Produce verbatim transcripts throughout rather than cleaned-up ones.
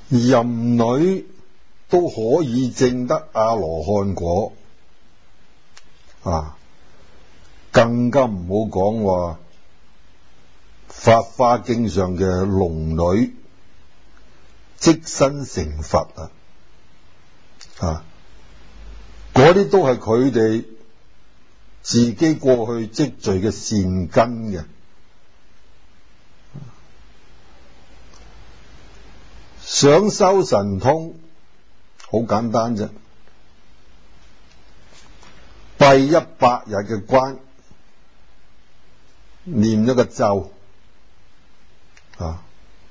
淫女都可以證得阿羅漢果啊，更加唔好講話法華經上嘅龍女即身成佛啊！啊，嗰啲都係佢哋自己過去積聚嘅善根嘅。想修神通好簡單啫，閉一百日嘅關，念一個咒啊！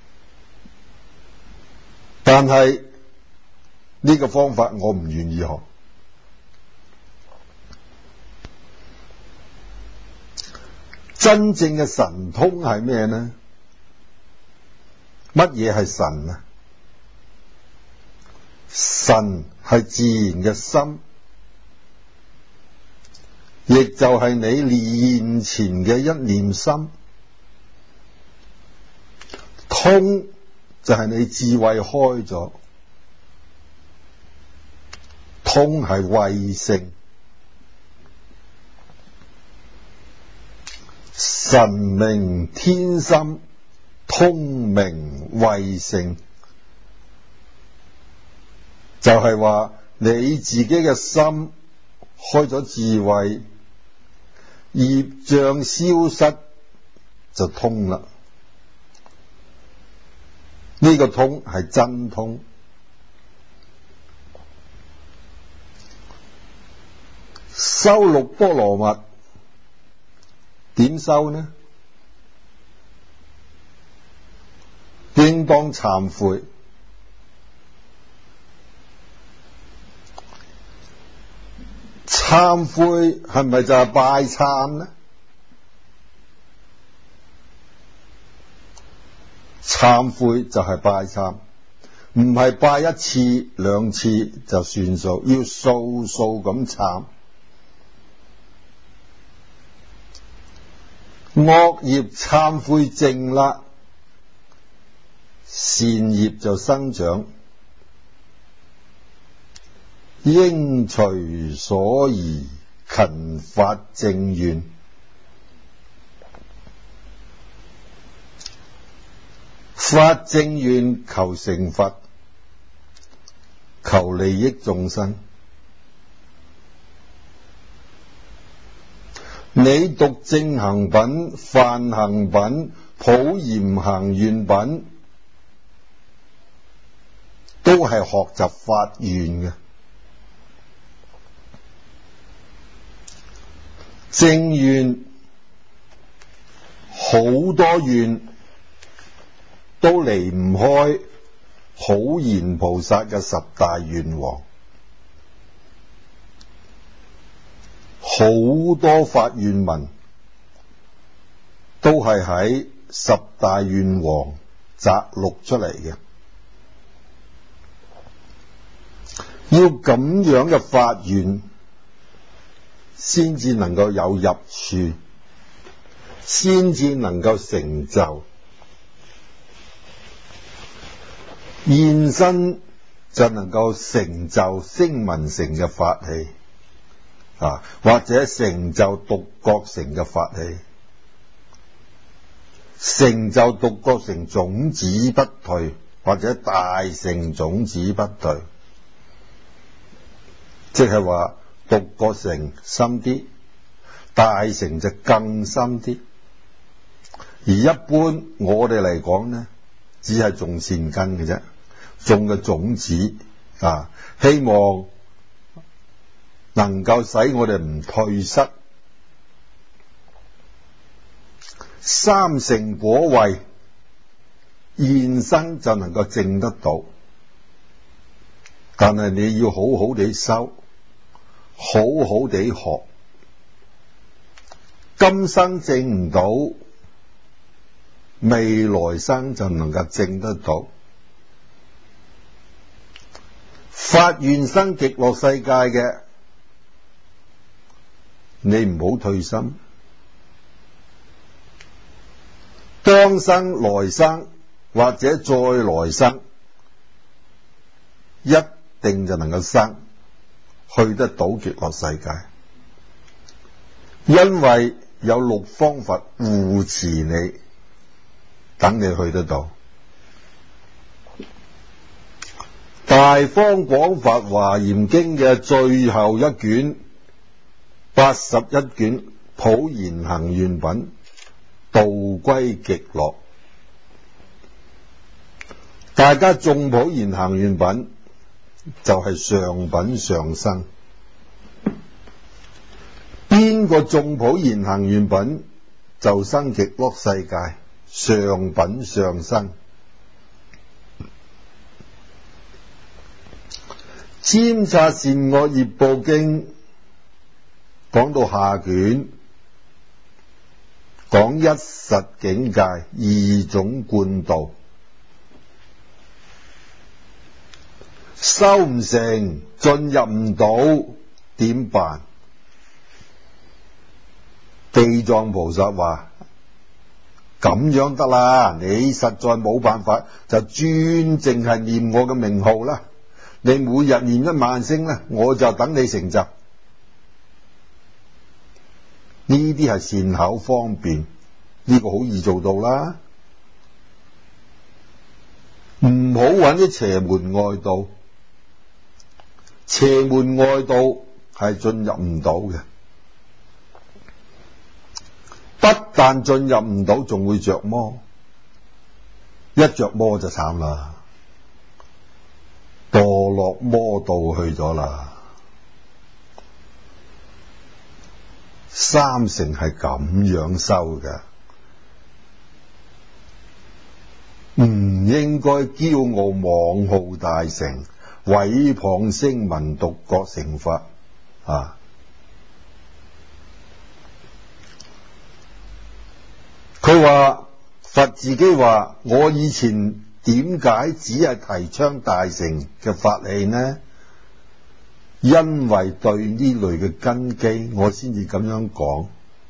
但係呢個方法我唔願意學。真正嘅神通係咩呢？乜嘢係神啊？神係自然嘅心，亦就係你現前嘅一念心。通就係你智慧開咗，通係慧性。神明天心，通明慧性，就係話你自己嘅心開咗智慧，業障消失就通啦。呢個通係真通。修六波羅蜜點修呢？應當懺悔。懺悔係咪就係拜懺呢？懺悔就係拜懺，唔係拜一次兩次就算數，要數數咁懺。惡業懺悔淨啦，善業就生長。應隨所宜，勤發正願。發正願求成佛，求利益眾生。你讀正行品、梵行品、普賢行願品，都係學習發願嘅。正願好多願都離唔開普賢菩薩嘅十大願王，好多發願文都係喺十大願王摘錄出嚟嘅。要咁樣嘅發願，先至能夠有入處，先至能夠成就。現身就能夠成就聲聞乘嘅法器啊，或者成就獨覺乘嘅法器，成就獨覺乘種子不退，或者大乘種子不退，即係話獨覺乘深啲，大乘就更深啲。而一般我哋嚟講呢，只係種善根嘅啫，種嘅種子啊，希望能夠使我哋唔退失。三乘果位現生就能夠證得到，但係你要好好地修，好好地學。今生證唔到，未來生就能夠證得到。發願生極樂世界嘅，你唔好退心。當生來生或者再來生， 一定就能夠生，去得到極樂世界，因為有六方佛護持你，等你去得到。大方廣法華嚴經嘅最後一卷八十一卷普賢行願品道歸極樂，大家誦普賢行願品就係上品上生。邊個誦普賢行願品就生極樂世界，上品上生。尖察善惡業報經講到下卷，講一實境界二種貫道，修唔成，進入唔到，點辦？地藏菩薩話：咁樣得啦，你實在冇辦法，就專淨係念我嘅名號啦。你每日念一萬聲啦，我就等你成就。呢啲係善巧方便，呢個好易做到啦。唔好揾啲邪門外道，邪門外道係進入唔到嘅，不但進入唔到，仲會着魔，一着魔就慘啦。墮落魔道去咗啦，三乘係咁樣修嘅，唔應該驕傲妄號大乘，毀謗聲聞獨覺乘法啊！佢話佛自己話：我以前點解只係提倡大乘嘅法器呢？因為對呢類嘅根基，我先至咁樣講。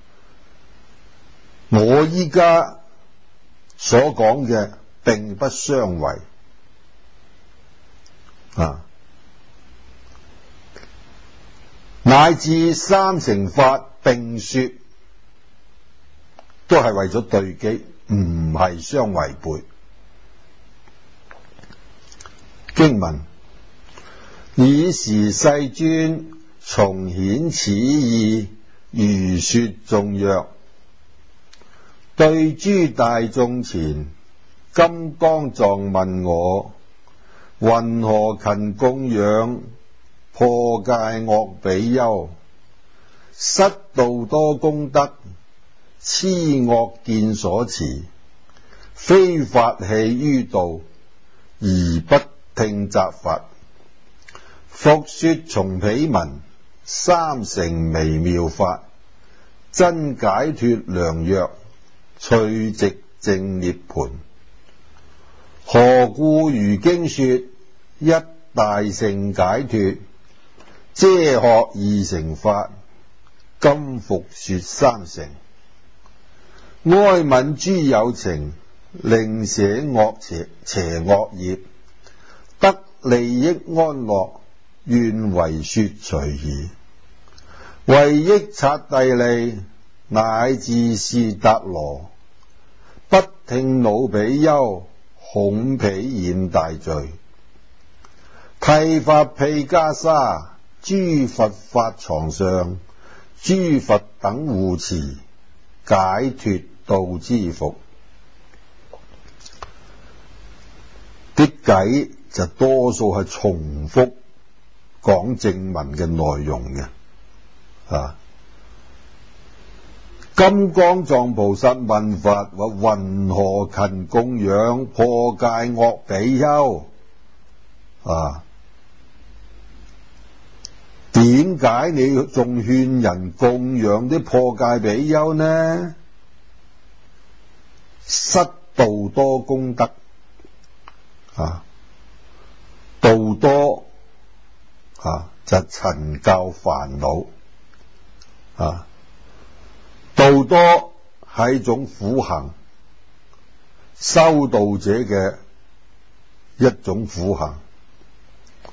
我依家所講嘅並不相違啊，乃至三乘法並說，都係為咗對機，唔係相違背。經文：爾時世尊重顯此義，如說頌曰：對諸大眾前，金剛藏問我，云何勤供養破戒惡比丘，失度多功德，痴惡見所持，非法器於道，而不聽責罰。復說從彼文，三乘微妙法，真解脫良藥，趣寂正涅槃。何故如經說，一大乘解脫，遮學二乘法，今復說三乘。哀憫諸有情，令捨惡邪邪惡業，得利益安樂，願為說隨宜。為益剎帝利，乃至憍達羅，不聽惱比丘，恐彼染大罪。剃髮毗袈裟，諸佛法床上，諸佛等護持，解脫道之福。啲偈就多數係重複講正文嘅內容嘅啊。金剛藏菩薩問佛話：云何勤供養破戒惡比丘啊？點解你仲勸人供養啲破戒比丘呢？失度多功德啊，度多啊就陳教煩惱啊，度多係一種苦行，修道者嘅一種苦行。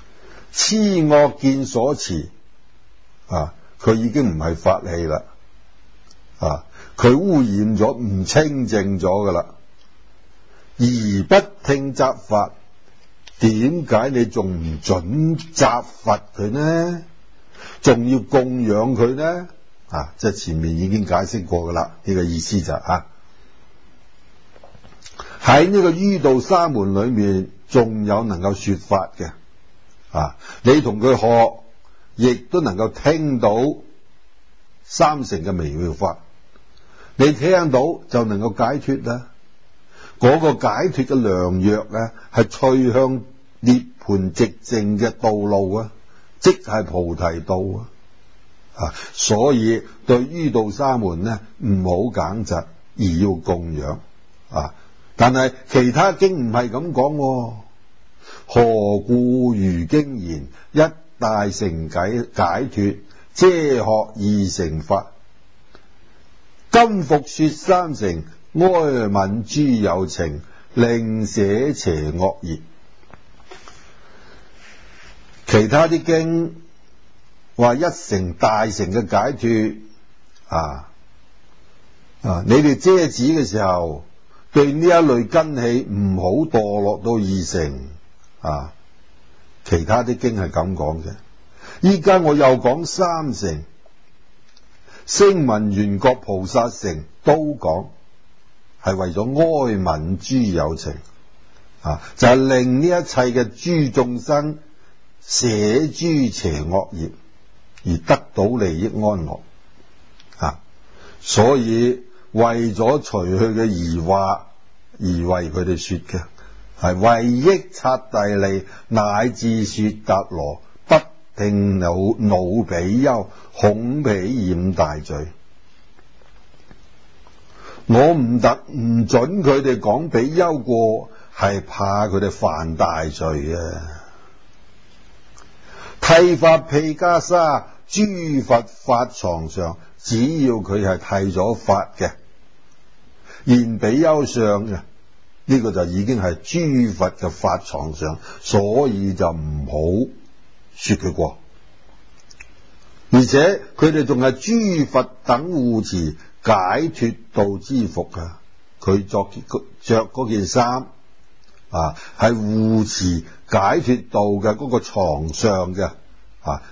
痴惡見所持啊，佢已經唔係法器啦，啊，佢污染咗，唔清淨咗噶啦。而不聽責罰，點解你仲唔准責罰佢呢？仲要供養佢呢？啊，即係前面已經解釋過噶啦，呢、這個意思就啊，喺呢個於道沙門裏面，仲有能夠說法嘅啊，你同佢學，亦都能夠聽到三乘嘅微妙法，你聽到就能夠解脫啦。嗰個解脫嘅良藥啊，係趨向涅槃寂靜嘅道路啊，即係菩提道啊。啊，所以對於道沙門呢，唔好揀擇，而要供養啊。但係其他經唔係咁講，何故如經言一大乘解解脫，遮學二乘法？今復說三乘，哀憫諸有情，令捨邪惡業。其他啲經話一乘大乘嘅解脫啊啊！你哋遮止嘅時候，對呢一類根器唔好墮落到二乘啊！其他啲經係咁講嘅，依家我又講三乘，聲聞緣覺菩薩乘都講。係為咗哀憫諸有情啊，就係、是、令呢一切嘅諸眾生捨諸邪惡業，而得到利益安樂啊。所以為咗除去嘅疑惑而為佢哋說嘅，係為益剎帝利乃至說達羅，不聽惱惱比丘，恐彼染大罪。我唔得唔准佢哋講比丘過，係怕佢哋犯大罪啊！剃髮毗袈裟，諸佛法床上，只要佢係剃咗髮嘅，現比丘相嘅，呢、這個就已經係諸佛嘅法床上，所以就唔好說佢過。而且佢哋仲係諸佛等護持解脫道之服啊！佢着着嗰件衫啊，係護持解脫道嘅嗰個床上嘅啊。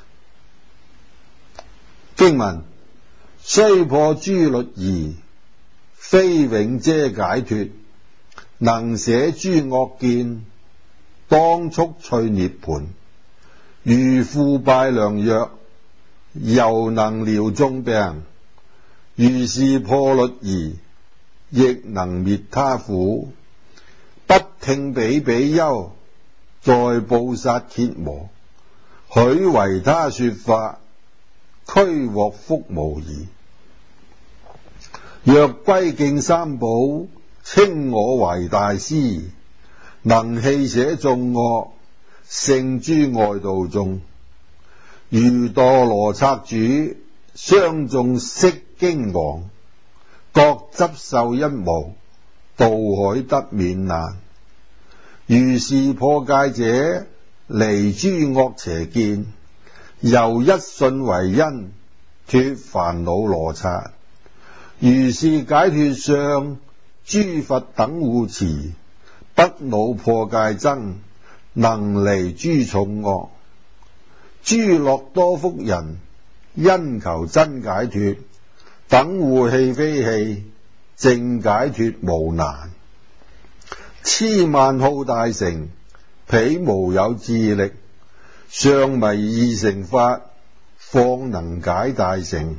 經文雖破諸律儀，非永遮解脫，能捨諸惡見，當速趣涅槃。如腐敗良藥，猶能療眾病。如是破律儀，亦能滅他苦。不聽彼比丘，在布薩羯磨，許為他說法，俱獲福無疑。若歸敬三寶，稱我為大師，能棄捨眾惡，勝諸外道眾。如墮羅剎主，相眾悉經王，各執受一無，渡海得免難。如是破戒者，離諸惡邪見，由一信為因，脫煩惱羅剎。如是解脫相，諸佛等護持，不惱破戒僧，能離諸重惡。諸樂多福人，因求真解脫，等護器非器，正解脫無難。痴慢好大乘，彼無有智力，尚迷二乘法，況能解大乘。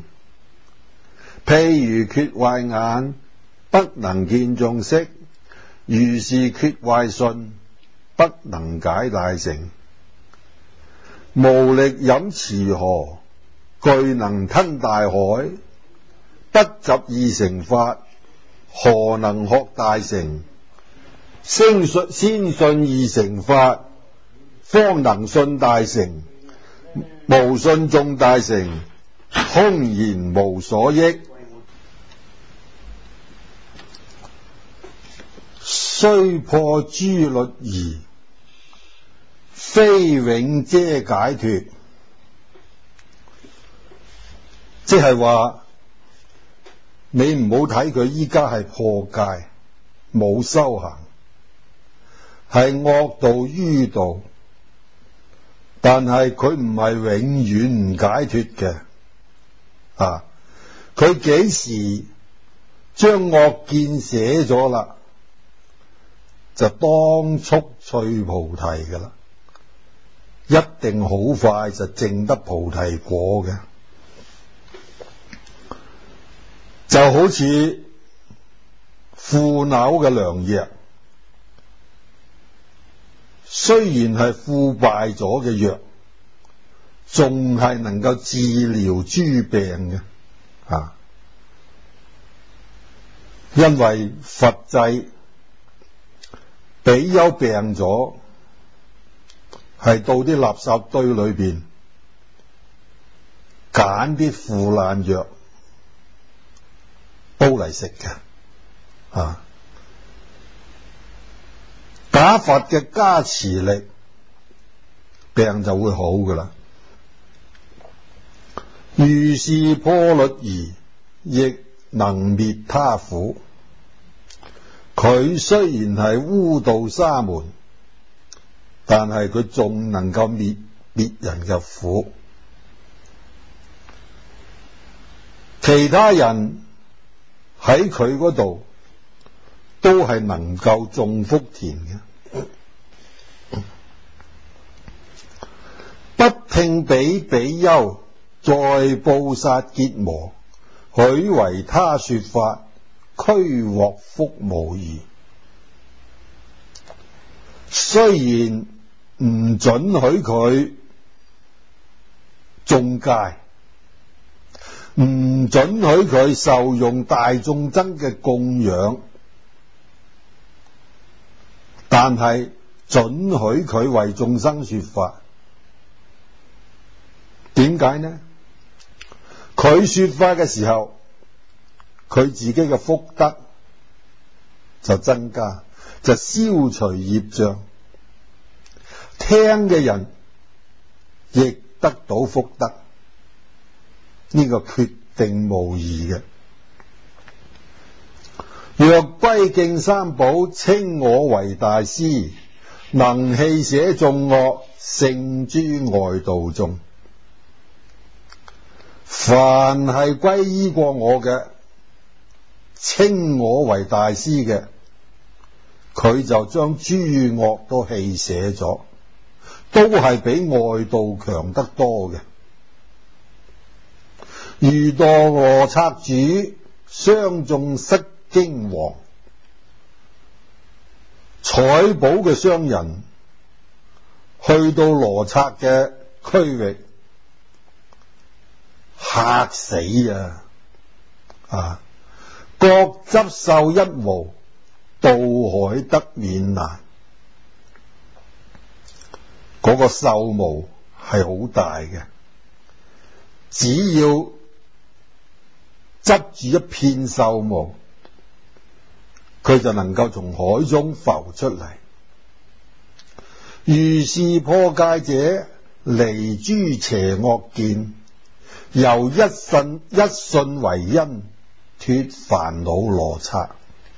譬如缺壞眼，不能見眾色，如是缺壞信，不能解大乘。無力飲慈河，巨能吞大海，不習二乘法，何能學大乘？先信先信二乘法，方能信大乘。無信眾大乘，空言無所益。雖破諸律儀， 非永遮解脫，即係話你唔好睇佢依家係破戒冇修行，係惡道迂道，但係佢唔係永遠唔解脫嘅啊！佢幾時將惡見捨咗啦，就當速趣菩提噶啦，一定好快就證得菩提果嘅。就好似腐朽嘅良藥，雖然係腐敗咗嘅藥，仲係能夠治療諸病嘅啊！因為佛制比丘病咗，係到啲垃圾堆裏邊揀啲腐爛藥煲嚟食嘅啊！打佛嘅加持力，病就會好噶啦。如是破律儀，亦能滅他苦。佢雖然係污道沙門，但係佢仲能夠滅別人嘅苦。其他人喺佢嗰度都係能夠種福田嘅。不聽彼比丘在布薩羯磨，許為他說法，俱獲福無異。雖然唔准許佢中戒，唔准許佢受用大眾僧嘅供養，但係准許佢為眾生說法。點解呢？佢說法嘅時候，佢自己嘅福德就增加，就消除業障，聽嘅人亦得到福德，呢個決定無疑嘅。若歸敬三寶，稱我為大師，能棄捨眾惡，勝諸外道眾。凡係歸依過我嘅，稱我為大師嘅，佢就將諸惡都棄捨咗，都係比外道強得多嘅。如墮羅剎主，相中失經王，採寶嘅商人去到羅剎嘅區域，嚇死啊！啊，各執受一毛，渡海得免難。嗰個獸毛係好大嘅，只要執住一片獸毛，佢就能夠從海中浮出嚟。如是破戒者，離諸邪惡見，由一信一信為因，脫煩惱羅剎。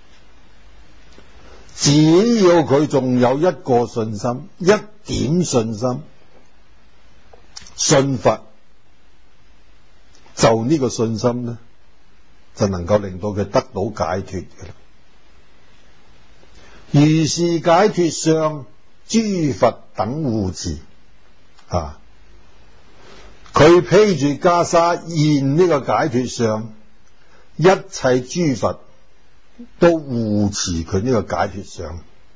只要佢仲有一個信心，一點信心，信佛，就呢個信心呢，就能夠令到佢得到解脫嘅啦。如是解脫相，諸佛等護持啊！佢披住袈裟現呢個解脫相，一切諸佛都護持佢呢個解脫相。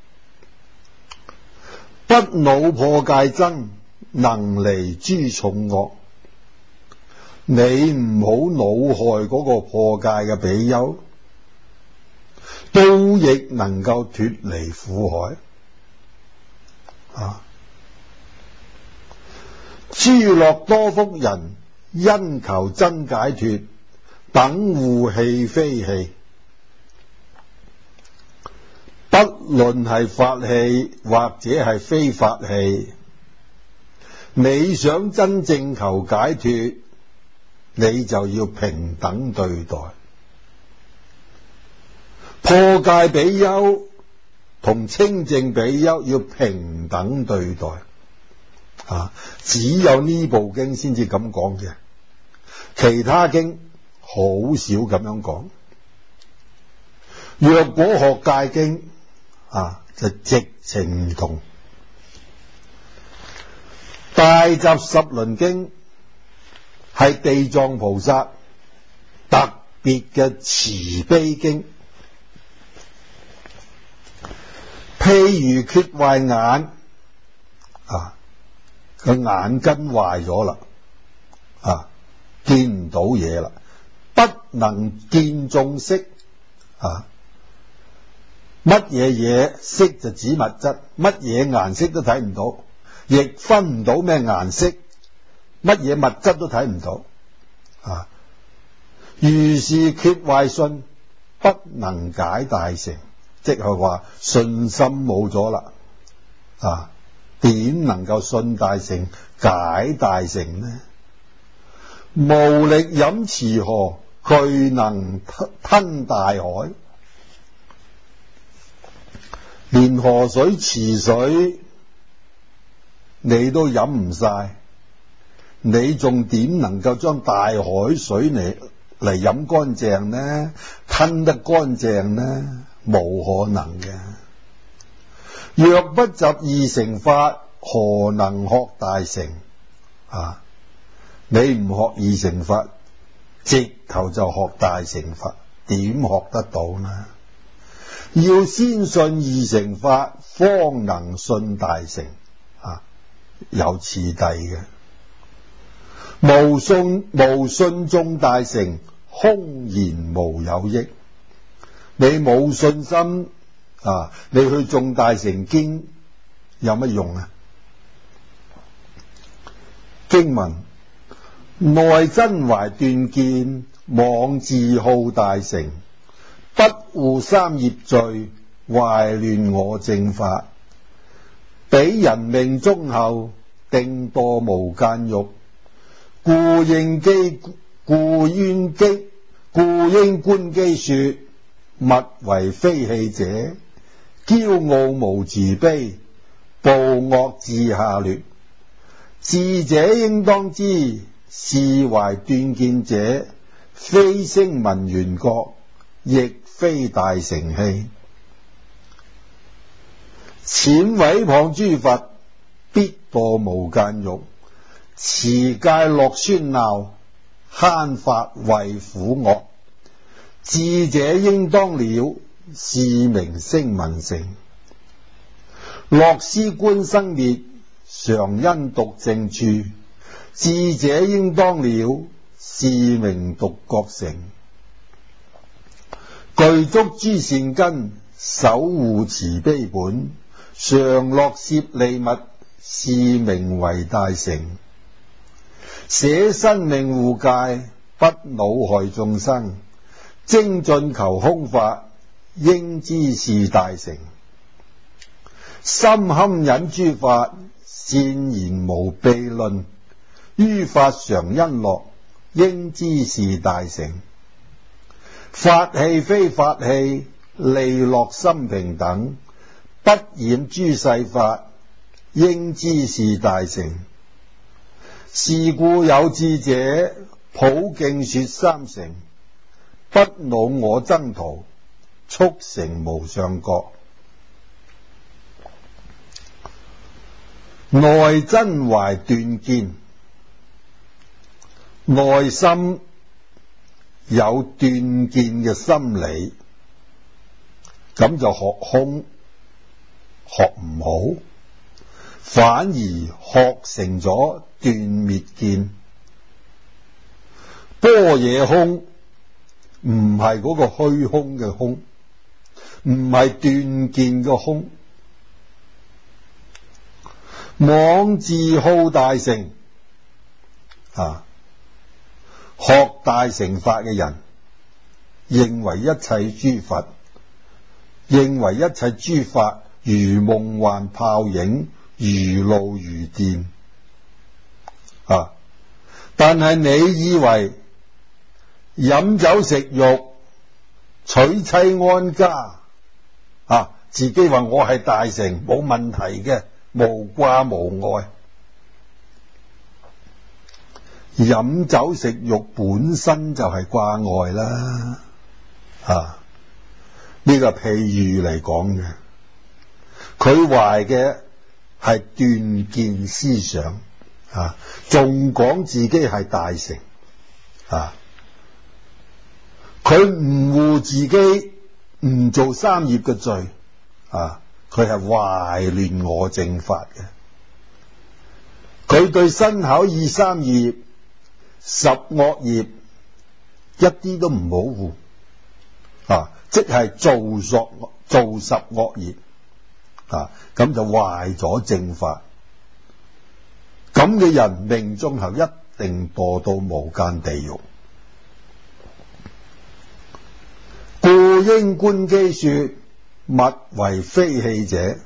不惱破戒僧，能離諸重惡。你唔好惱害嗰個破戒嘅比丘，都亦能夠脫離苦海啊！諸樂多福人，因求真解脫，等護器非器。不論係法器或者係非法器， 你想真正求解脫，你就要平等對待。破戒比丘同清淨比丘要平等對待。啊，只有呢部經先至咁講嘅，其他經好少咁樣講。若果學戒經啊，就直情唔同。大集十輪經係地藏菩薩特別嘅慈悲經，譬如缺壞眼啊，個眼根壞咗啦，啊，見唔到嘢啦，不能見眾色啊。乜嘢嘢色就指物質，乜嘢顏色都睇唔到，亦分唔到咩顏色，乜嘢物質都睇唔到啊。如是缺壞信，不能解大乘，即係話信心冇咗啦啊，點能夠信大乘解大乘呢？無力飲慈河，巨能吞大海。連河水池水你都飲唔晒，你仲點能夠將大海水嚟嚟飲乾淨呢？吞得乾淨呢？冇可能嘅。若不習二乘法，何能學大乘啊？你唔學二乘法，直頭就學大乘法，點學得到呢？要先信二乘法，方能信大乘啊，有次第嘅。無信無信中大乘，空言無有益。你冇信心啊，你去種大乘經有乜用啊？經文：內真懷斷見，妄自好大乘。不護三業罪，壞亂我正法。彼人命終後，定墮無間獄。故應機故應機故應觀機說：物為非器者，驕傲無慈悲，暴惡自下劣。智者應當知，是懷斷見者，非聲聞緣覺，亦非大乘器。淺毀謗諸佛，必墮無間獄。持戒樂喧鬧，慳法為苦惡。智者應當了，是名聲聞乘。樂施觀生滅，常因獨靜處。智者應當了，是名獨覺乘。具足諸善根，守護慈悲本，常樂攝利物，是名為大乘。捨生命護戒，不惱害眾生，精進求空法，應知是大乘。心堪忍諸法，善言無悖論，於法常欣樂，應知是大乘。法器非法器，利樂心平等，不染諸世法，應知是大乘。是故有智者，普徑說三乘，不惱我僧徒，速成無上覺。內真懷斷見，內心有斷見嘅心理，咁就學空學唔好，反而學成咗斷滅見。般若空唔係嗰個虛空嘅空，唔係斷見嘅空。妄自好大乘啊！學大乘法嘅人，認為一切諸佛，認為一切諸法如夢幻泡影，如露如電啊！但係你以為飲酒食肉、娶妻安家啊，自己話我係大乘冇問題嘅，無掛無礙。飲酒食肉本身就係掛礙啦，啊！呢個譬喻嚟講嘅，佢懷嘅係斷見思想啊，仲講自己係大乘啊！佢唔護自己唔做三業嘅罪啊，佢係壞亂我正法嘅。佢對身口意三業十惡業一啲都唔保護啊，即係做索做十惡業啊，咁就壞咗正法。咁嘅人命終後一定墮到無間地獄。故應觀機說，物為非器者，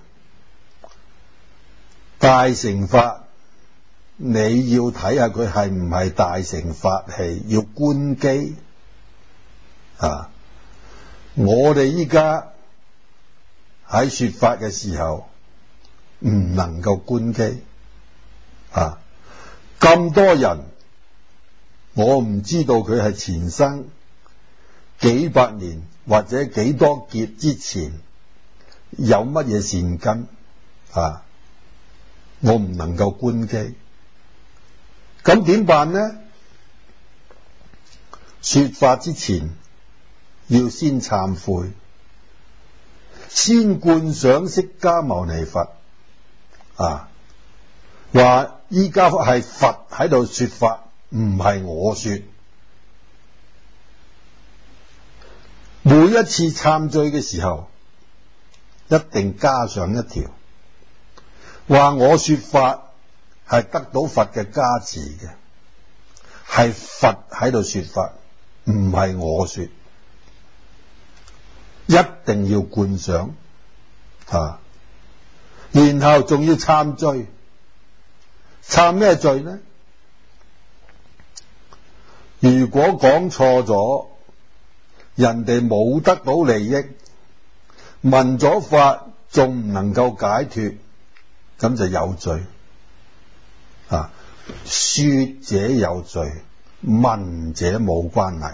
大乘法你要睇下佢係唔係大乘法器，要觀機啊！我哋依家喺說法嘅時候唔能夠觀機啊！咁多人，我唔知道佢係前生幾百年或者幾多劫之前有乜嘢善根啊！我唔能夠觀機，咁點辦呢？說法之前要先懺悔，先觀想釋迦牟尼佛啊，話依家係佛喺度說法，唔係我說。每一次懺罪嘅時候，一定加上一條，話我說法係得到佛嘅加持嘅，係佛喺度說法，唔係我說。一定要觀想啊，然後仲要懺罪。懺咩罪呢？如果講錯咗，人哋冇得到利益，聞咗法仲唔能夠解脫，咁就有罪啊！說者有罪，聞者冇關係。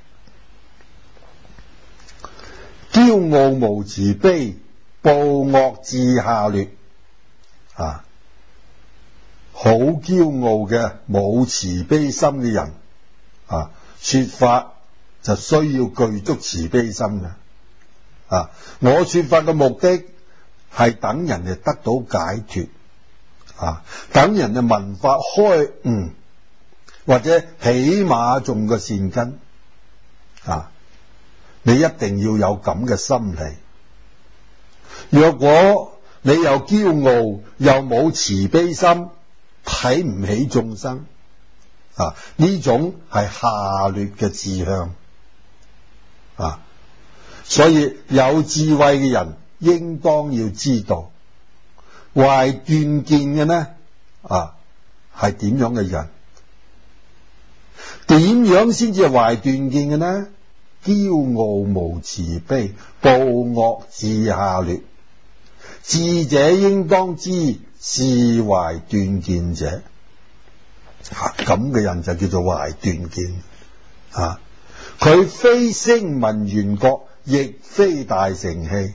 驕傲無慈悲，暴惡自下劣啊！好驕傲嘅冇慈悲心嘅人啊，說法就需要具足慈悲心嘅啊！我說法嘅目的係等人哋得到解脫啊，等人哋聞法開悟，或者起碼種個善根啊！你一定要有咁嘅心理。若果你又驕傲又冇慈悲心，睇唔起眾生啊，呢種係下劣嘅志向啊！所以有智慧嘅人應當要知道，懷斷見嘅呢啊係點樣嘅人？點樣先至係懷斷見嘅呢？驕傲無慈悲，暴惡自下劣。智者應當知，是懷斷見者。咁嘅人就叫做懷斷見啊！佢非聲聞緣覺，亦非大乘器，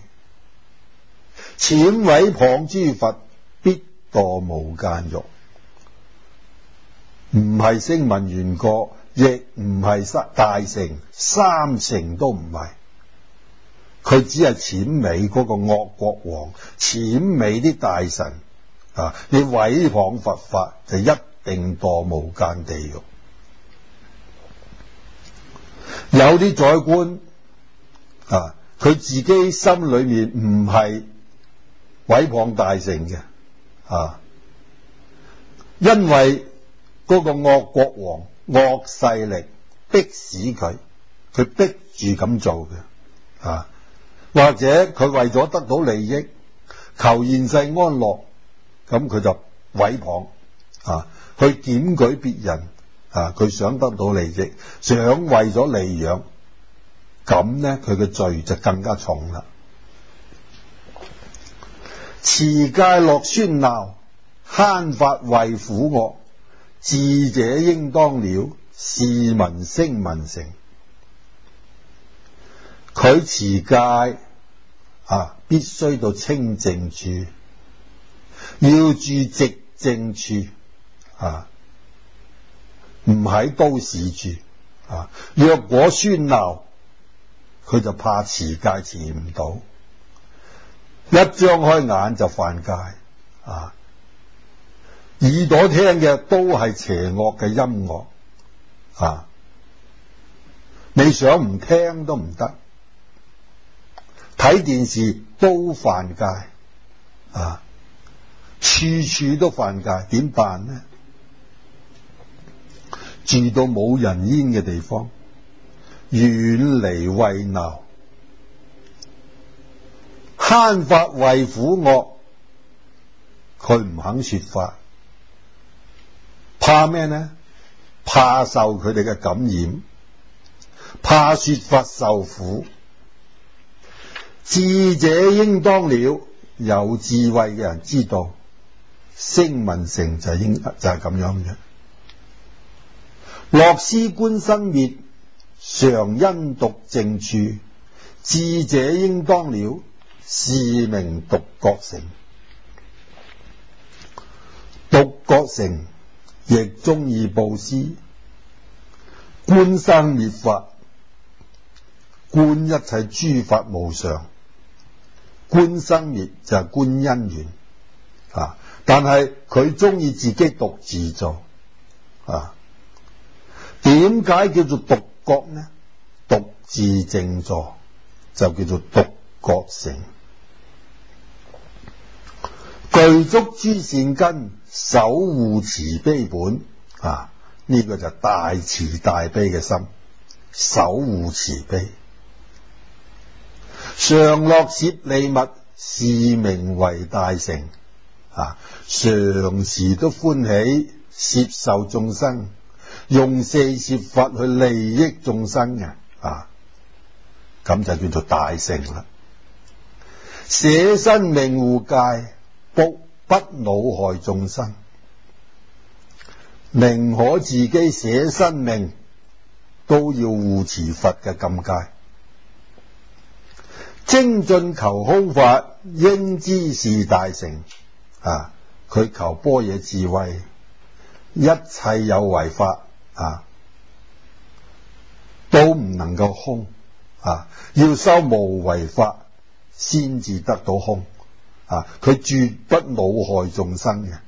諂毀謗諸佛，必墮無間獄。唔係聲聞緣覺，亦唔係大乘，三乘都唔係。佢只係諂媚嗰個惡國王，諂媚啲大臣啊！你毀謗佛法，就一定墮無間地獄。有啲宰官啊，佢自己心裏面唔係毀謗大乘嘅啊，因為嗰個惡國王惡勢力逼使佢，佢逼住咁做嘅啊，或者佢為咗得到利益，求現世安樂，咁佢就毀謗啊，去檢舉別人啊，佢想得到利益，想為咗利養，咁呢，佢嘅罪就更加重啦。持戒樂喧鬧，慳法為苦惡，智者應當了，是民聲聞乘。佢持戒啊，必須到清淨處，要住寂靜處啊，唔喺都市住啊。若果喧鬧，佢就怕持戒持唔到，一張開眼就犯戒啊！耳朵聽嘅都係邪惡嘅音樂啊！你想唔聽都唔得，睇電視都犯戒啊！處處都犯戒，點辦呢？住到冇人煙嘅地方，遠離穢鬧，慳法為苦惡，佢唔肯說法，怕咩呢？怕受佢哋嘅感染，怕說法受苦。智者應當了，有智慧嘅人知道，聲聞乘就應就係咁樣嘅。樂施觀生滅，常因獨靜處，智者應當了，是名獨覺乘。獨覺乘亦中意布施，觀生滅法，觀一切諸法無常，觀生滅就係觀因緣啊。但係佢中意自己獨自做啊。點解叫做獨覺呢？獨自靜坐就叫做獨覺乘。具足諸善根，守護慈悲本啊！呢、這個就大慈大悲嘅心，守護慈悲。常樂攝利物，是名為大乘啊！常時都歡喜攝受眾生，用四攝法去利益眾生嘅啊，咁就叫做大乘啦。捨身命護戒，不不惱害眾生，寧可自己捨生命，都要護持佛嘅禁戒。精進求空法，應知是大乘啊！佢求般若智慧，一切有為法啊，都唔能夠空啊！要修無為法，先至得到空啊！佢絕不惱害眾生嘅，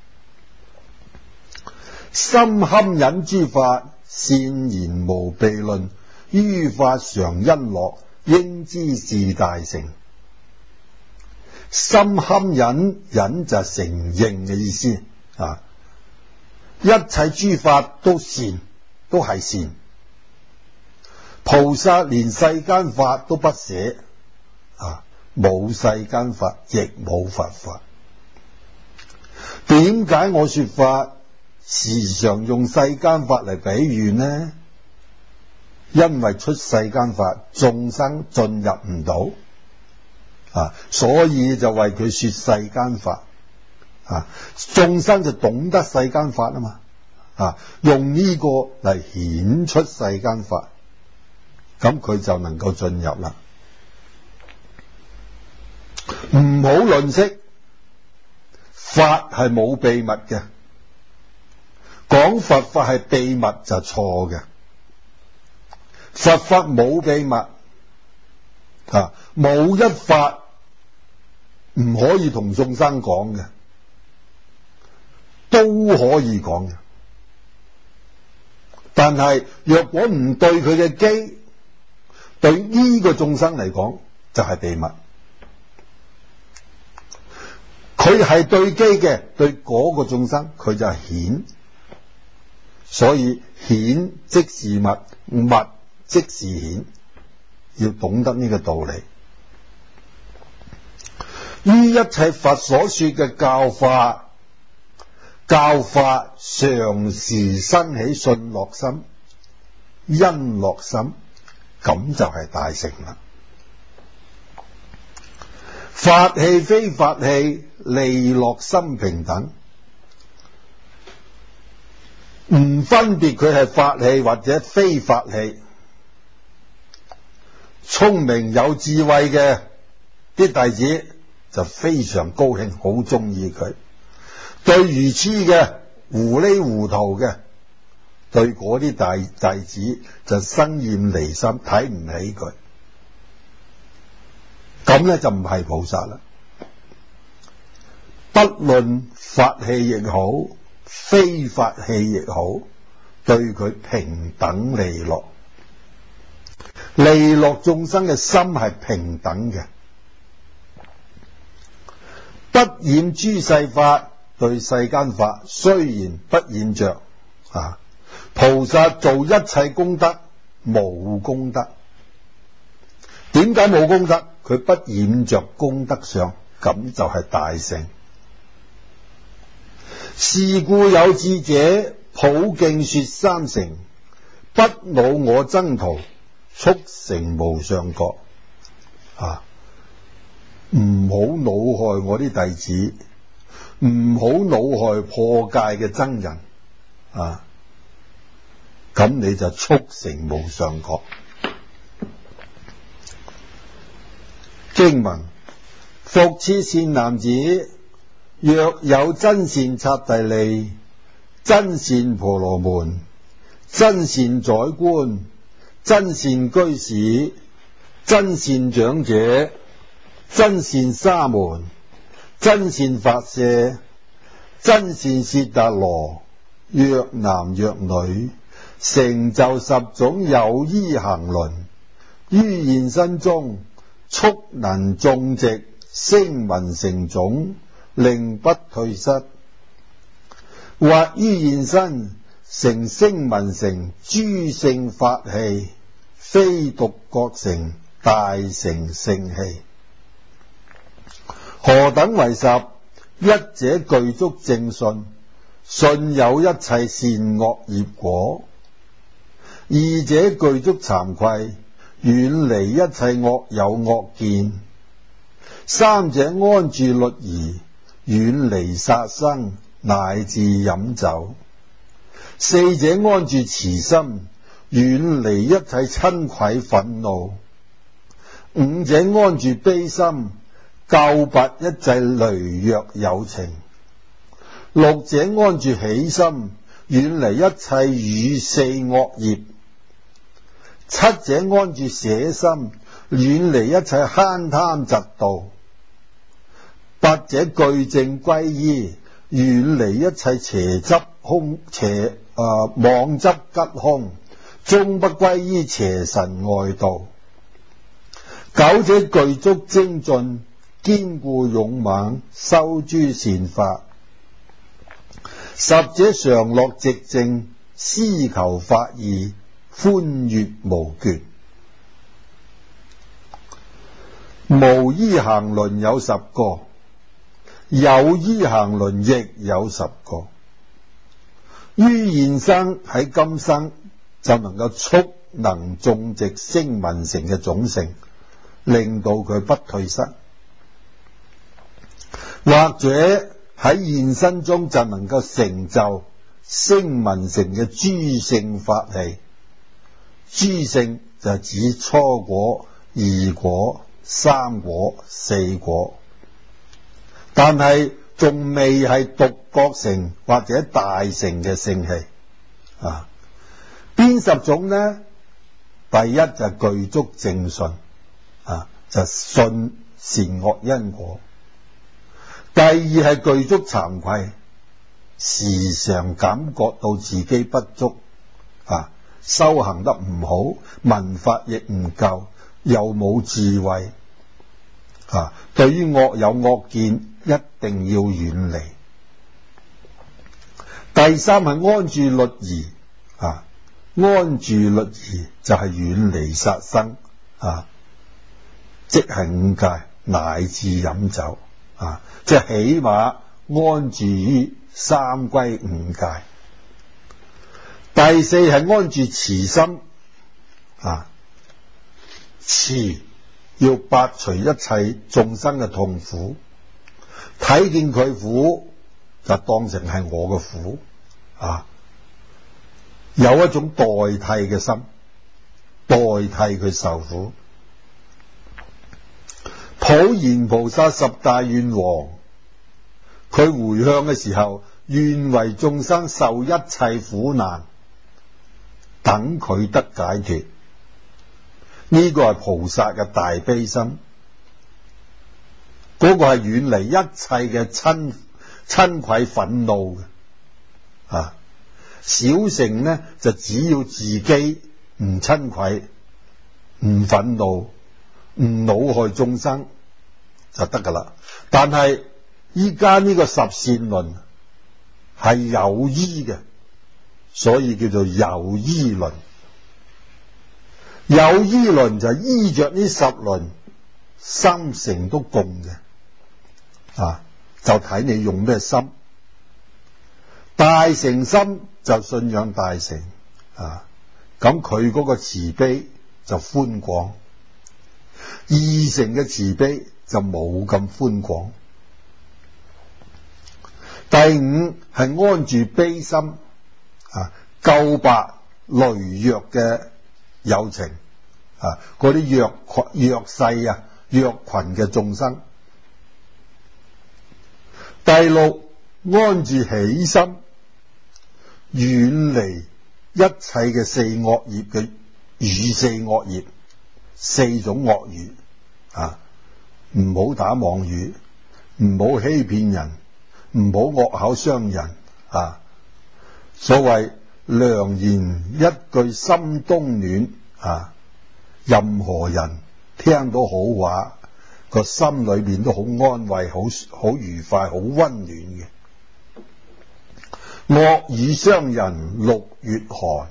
心堪忍諸法，善言無悖論，於法常欣樂，應知是大乘。心堪忍，忍就係承認嘅意思啊！一切諸法都善，都係善。菩薩連世間法都不捨啊，冇世間法，亦冇佛法。點解我說法時常用世間法嚟比喻呢？因為出世間法，眾生進入唔到啊，所以就為佢說世間法啊。眾生就懂得世間法啊嘛啊，用呢個嚟顯出世間法，咁佢就能夠進入啦。唔好吝嗇，法係冇秘密嘅，講佛法係秘密就錯嘅。佛法冇秘密啊，冇一法唔可以同眾生講嘅，都可以講嘅。但係若果唔對佢嘅機，對呢個眾生嚟講就係秘密。佢係對機嘅，對嗰個眾生佢就係顯。所以顯即是密，密即是顯，要懂得呢個道理。於一切佛所說嘅教化， 教法常時生起信樂心、欣樂心，咁就係大乘啦。法器非法器，利樂心平等，唔分別佢係法器或者非法器。聰明有智慧嘅啲弟子就非常高興，好中意佢；對愚痴嘅、糊裏糊塗嘅，對嗰啲弟弟子就生厭離心，睇唔起佢。咁咧就唔係菩薩啦。不論法器亦好，非法器亦好，對佢平等利樂。利樂眾生嘅心係平等嘅，不染諸世法，對世間法雖然不染着啊，菩薩做一切功德冇功德。點解冇功德？佢不染着功德相，咁就係大乘。是故有智者普徑說三乘，不惱我僧徒，速成無上覺。啊，唔好惱害我啲弟子，唔好惱害破戒嘅僧人。啊，咁你就速成無上覺。經文：復次善男子，若有真善剎帝利、真善婆羅門、真善宰官、真善居士、真善長者、真善沙門、真善法舍、真善悉達羅，若男若女，成就十種有依行輪，於現身中速能種植聲聞乘種，令不退失。或於現身成聲聞乘諸聖法器，非獨覺乘大乘聖器。何等為十？一者具足正信，信有一切善惡業果；二者具足慚愧，遠離一切惡有惡見；三者安住律儀，遠離殺生乃至飲酒；四者安住慈心，遠離一切瞋恚憤怒；五者安住悲心，救拔一切羸弱有情；六者安住喜心，遠離一切語四惡業；七者安住捨心，遠離一切慳貪嫉妒；八者具正歸依，遠離一切邪執空邪啊、呃、妄執吉凶，終不歸依邪神外道；九者具足精進，堅固勇猛，修諸善法；十者常樂寂靜，思求法義，歡悅無倦。無依行輪有十個，有依行輪亦有十個。於現生喺今生就能夠速能種植聲聞乘嘅種性，令到佢不退失；或者喺現身中就能夠成就聲聞乘嘅諸聖法器。諸聖就係指初果、二果、三果、四果，但係仲未係獨覺乘或者大乘嘅聖器啊。邊十種呢？第一就具足正信啊，就信善惡因果；第二係具足慚愧，時常感覺到自己不足啊。修行得唔好，聞法亦唔夠，又冇智慧啊！對於惡有惡見，一定要遠離。第三係安住律儀啊，安住律儀就係遠離殺生啊，即係五戒乃至飲酒啊，即係起碼安住於三歸五戒。第四係安住慈心啊，慈要拔除一切眾生嘅痛苦，睇見佢苦就當成係我嘅苦啊，有一種代替嘅心，代替佢受苦。普賢菩薩十大願王，佢回向嘅時候，願為眾生受一切苦難，等佢得解脫。呢個係菩薩嘅大悲心，嗰個係遠離一切嘅親親愧憤怒嘅啊。小乘呢就只要自己唔親愧、唔憤怒、唔惱害眾生就得噶啦。但係依家呢個十善論係有依嘅，所以叫做有依論。有依論就係依着呢十論，心成都共嘅啊，就睇你用咩心。大乘心就信仰大乘啊，咁佢嗰個慈悲就寬廣；二乘嘅慈悲就冇咁寬廣。第五係安住悲心啊，救拔羸弱嘅有情啊，嗰啲弱群弱勢啊、弱群嘅眾生。第六安住喜心，遠離一切嘅四惡業嘅語四惡業，四種惡語啊，唔好打妄語，唔好欺騙人，唔好惡口傷人啊。所謂良言一句心冬暖啊，任何人聽到好話，個心裏邊都好安慰，好好愉快，好溫暖嘅。惡語傷人六月寒，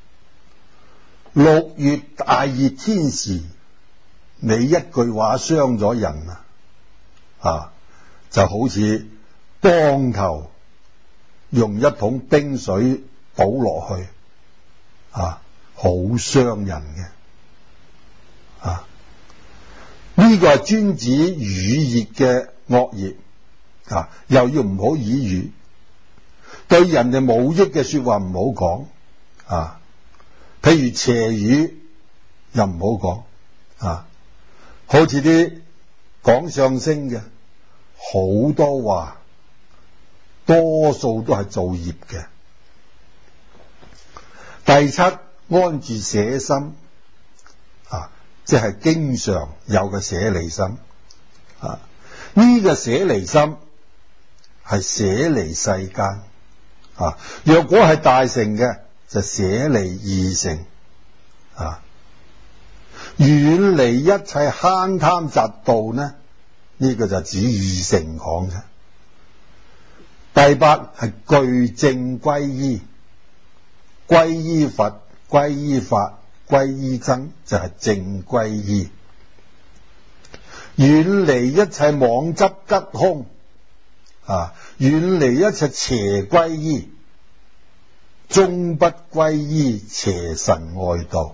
六月大熱天時，你一句話傷咗人啊，啊，就好似當頭用一桶冰水倒落去啊，好傷人嘅啊。呢個係專指語熱嘅惡業啊，又要唔好綺語，對人哋冇益嘅說話唔好講啊。譬如邪語又唔好講啊，好似啲講相聲嘅，好多話，多數都係造業嘅。第七，安住捨心啊，即係經常有嘅捨離心啊。呢個捨離心係捨離世間啊。若果係大乘嘅，就捨離二乘啊，遠離一切慳貪嫉妒呢？呢個就指二乘講嘅。第八係具正歸依，歸依佛、歸依法、歸依僧，就係正歸依。遠離一切妄執吉凶啊，遠離一切邪歸依，終不歸依邪神外道。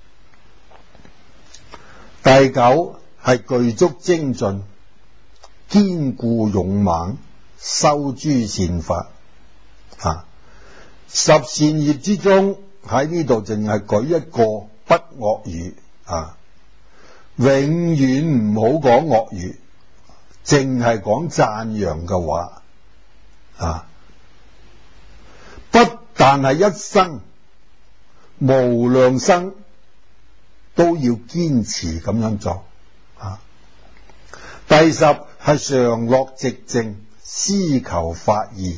第九係具足精進，堅固勇猛，修諸善法啊。十善業之中，喺呢度淨係舉一個不惡語啊，永遠唔好講惡語，淨係講讚揚嘅話啊。不但係一生，無量生都要堅持咁樣做啊。第十係常樂寂靜，思求法義。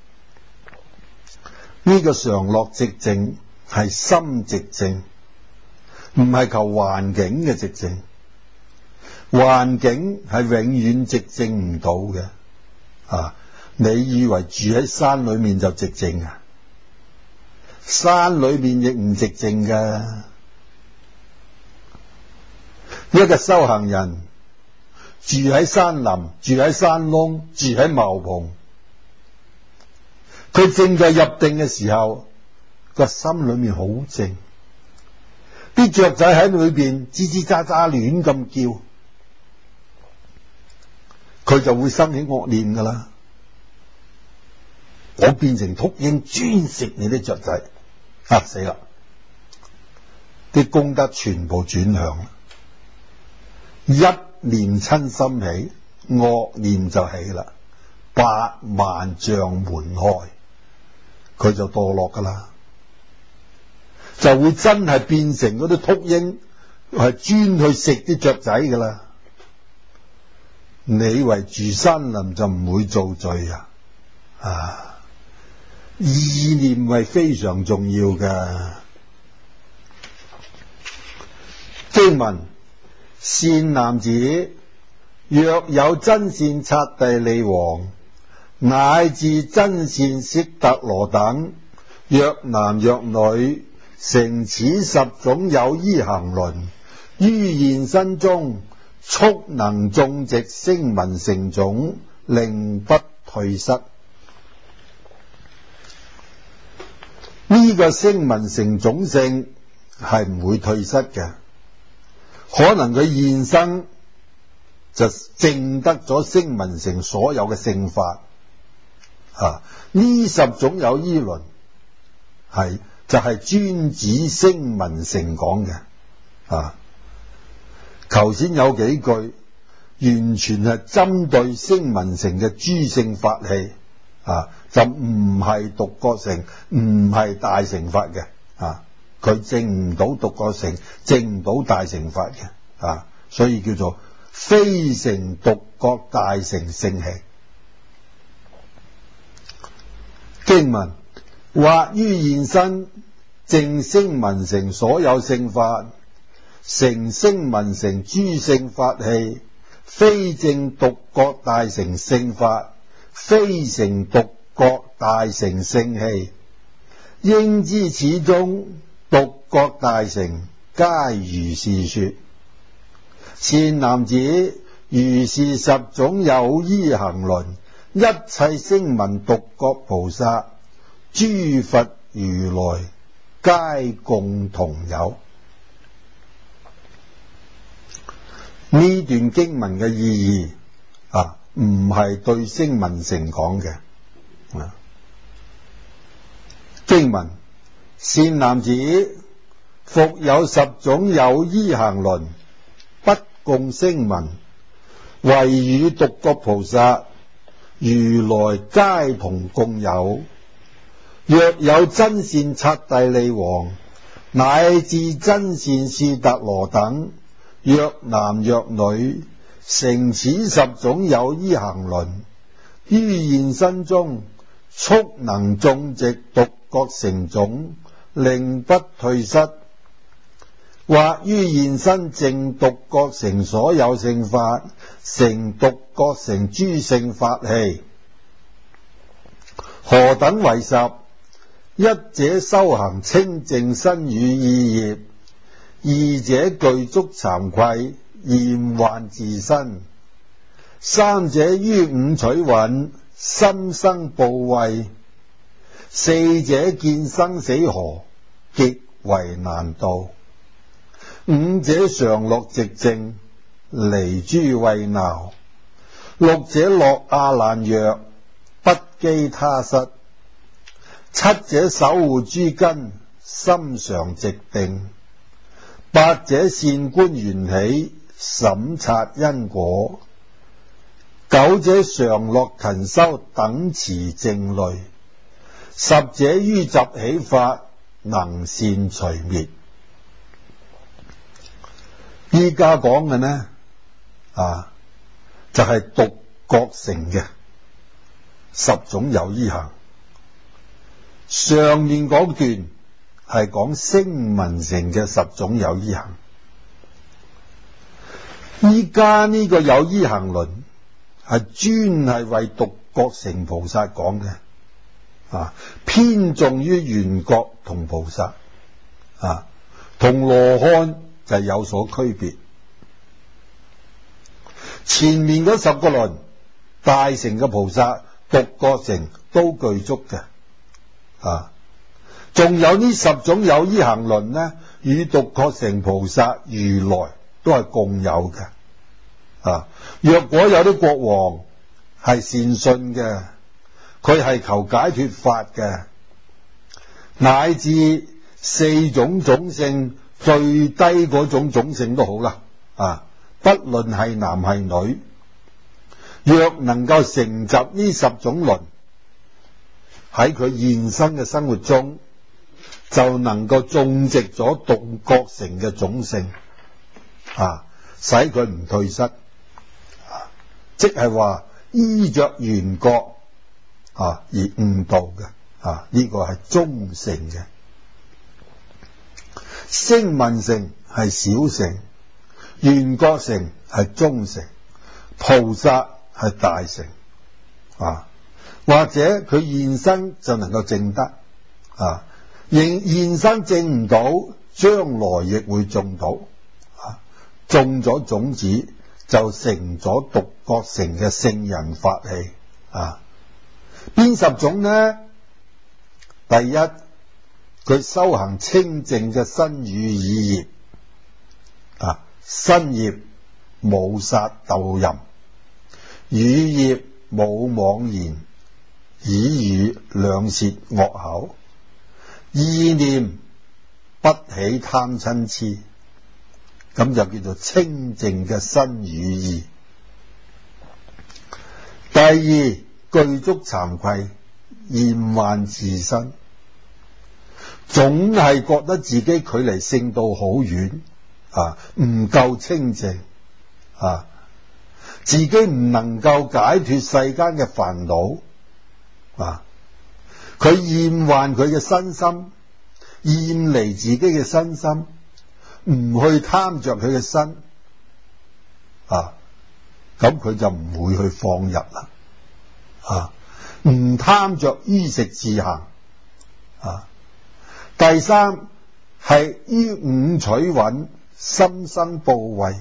呢個常樂寂靜係心寂靜，唔係求環境嘅寂靜。環境係永遠寂靜唔到嘅啊！你以為住喺山裏面就寂靜啊？山裏面亦唔寂靜噶。一個修行人住喺山林，住喺山窿，住喺茅棚， 佢正在入定嘅時候，個心裏面好靜，啲雀仔喺裏邊吱吱喳喳亂咁叫，佢就會生起惡念噶啦。我變成禿鷹專食你啲雀仔，嚇死啦！啲功德全部轉向，一念親心起，惡念就起啦，百萬障門開，佢就墮落噶啦，就會真係變成嗰啲禿鷹，係專去食啲雀仔噶啦。你以為住山林就唔會造罪啊？啊，意念係非常重要嘅。經文：善男子，若有真善剎帝利王，乃至真善悉達羅等，若男若女，成此十種有依行輪，於現身中，速能種植聲聞乘種，令不退失。呢、這個聲聞乘種性係唔會退失嘅。可能佢現生就證得咗聲聞乘所有嘅聖法啊！呢十種有依輪係就係、是、專指聲聞乘講嘅啊。頭先有幾句完全係針對聲聞乘嘅諸聖法器啊，就唔係獨覺乘，唔係大乘法嘅啊。佢證唔到獨覺乘，證唔到大乘法嘅啊，所以叫做非成獨覺大乘聖器。經文：或於現身證聲聞乘所有聖法，成聲聞乘諸聖法器，非證獨覺大乘聖法，非成獨覺大乘聖器，應知此中獨覺大乘皆如是說。善男子，如是十種有依行輪，一切聲聞獨覺菩薩，諸佛如來皆共同有。呢段經文嘅意義啊，唔係對聲聞乘講嘅。啊，經文：善男子，復有十種有依行輪，不共聲聞，唯與獨覺菩薩如來皆同共有。若有真善剎帝利王，乃至真善悉達羅等，若男若女，成此十種有依行輪，於現身中，速能種植獨覺乘種，令不退失。或於現身證獨覺乘所有聖法，成獨覺乘諸聖法器。何等為十？一者修行清淨身語意業，二者具足慚愧厭患自身，三者於五取蘊心生怖畏，四者見生死河極為難度，五者常樂寂靜離諸畏惱，六者樂阿難若不譏他失，七者守護諸根心常寂定，八者善觀緣起審察因果，九者常樂勤修等持靜慮，十者於集起法能善除滅。依家講嘅呢啊，就係、是、獨覺乘嘅十種有依行。上面嗰段係講聲聞乘嘅十種有依行，依家呢個有依行輪係專係為獨覺乘菩薩講嘅啊，偏重於緣覺同菩薩啊，同羅漢就有所區別。前面嗰十個輪大乘嘅菩薩獨覺乘都具足嘅啊。仲有呢十種有依行輪呢，與獨覺成菩薩如來都係共有嘅。啊，若果有啲國王係善信嘅，佢係求解脫法嘅，乃至四種種性最低嗰種種性都好啦，啊，不論係男係女，若能夠成就呢十種輪，喺佢現生嘅生活中，就能夠種植咗獨覺成嘅種性，啊，使佢唔退失，啊，即係話依着緣覺啊而悟道嘅，啊，呢個係中乘嘅。聲聞乘係小乘，緣覺乘係中乘，菩薩係大乘，啊，或者佢現生就能夠證得，啊，現現生證唔到，將來亦會種到，啊，種咗種子就成咗獨覺乘嘅聖人法器，啊，邊十種呢？第一，佢修行清淨嘅身語意業，啊，身業冇殺鬥淫，語業冇妄言綺語兩舌惡口，意念不起貪嗔癡，咁就叫做清淨嘅身語意。第二，具足慚愧，厭患自身，總係覺得自己距離聖道好遠，啊，唔夠清淨，啊，自己唔能夠解脫世間嘅煩惱，啊，佢厭患佢嘅身心，厭離自己嘅身心，唔去貪着佢嘅身，啊，咁佢就唔會去放逸啦，啊，唔貪着衣食住行，啊。第三係於五取蘊心生怖畏，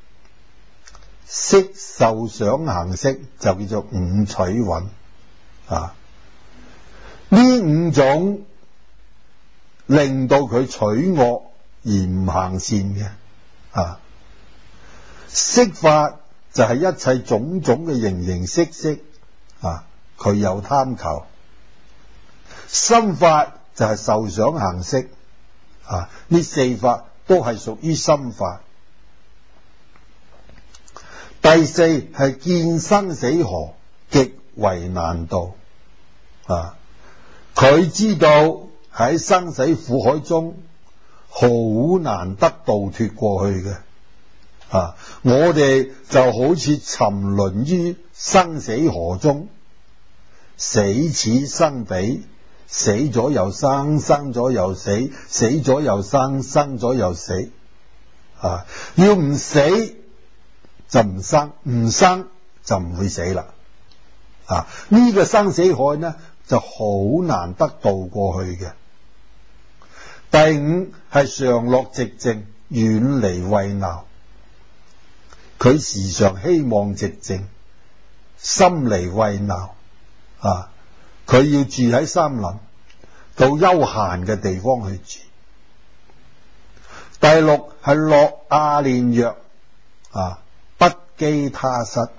色受想行識就叫做五取蘊，啊，呢五種令到佢取惡而唔行善嘅，啊，色法就係一切種種嘅形形色色，啊，佢有貪求。心法就係受想行識，啊，呢四法都係屬於心法。第四係見生死河極為難渡，啊，佢知道喺生死苦海中好難得渡脫過去嘅，啊，我哋就好似沉淪於生死河中，死此生彼。死咗又生，生咗又死，死咗又生，生咗又死，啊！要唔死就唔生，唔生就唔會死啦，啊！呢個生死海呢就好難得渡過去嘅。第五係常樂寂靜，遠離慰鬧，佢時常希望寂靜，心離慰鬧，啊！佢要住喺山林，到悠閒嘅地方去住。第六係樂阿練若，啊，不羈他室，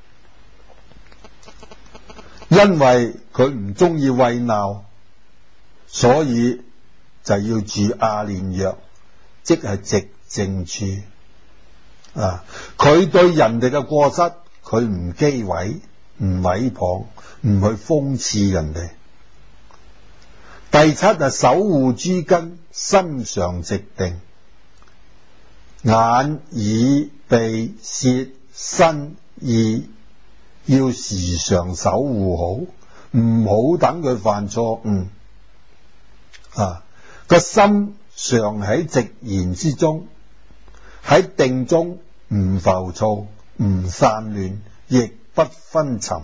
因為佢唔中意慰鬧，所以就要住阿練若，即係寂靜處。啊，佢對人哋嘅過失，佢唔譏毀，唔毀謗，唔去諷刺人哋。第七係守護諸根，心常寂定，眼耳鼻舌身意要時常守護好，唔好等佢犯錯誤。啊，個心常喺寂然之中，喺定中唔浮躁，唔散亂，亦不昏沉。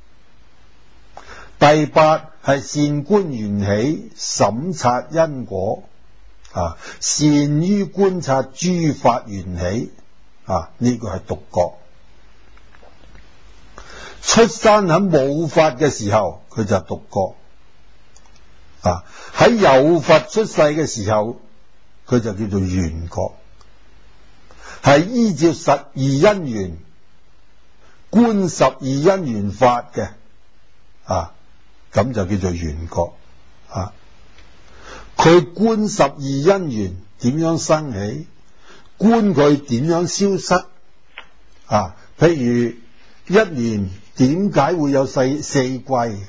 第八係善觀緣起，審察因果，啊，善於觀察諸法緣起，啊，呢個係獨覺。出生喺冇法嘅時候，佢就係獨覺； 啊，喺有佛出世嘅時候，佢就叫做緣覺，係依照十二因緣觀十二因緣法嘅，啊，咁就叫做緣覺啊。佢觀十二因緣點樣生起，觀佢點樣消失啊。譬如一年點解會有四四季？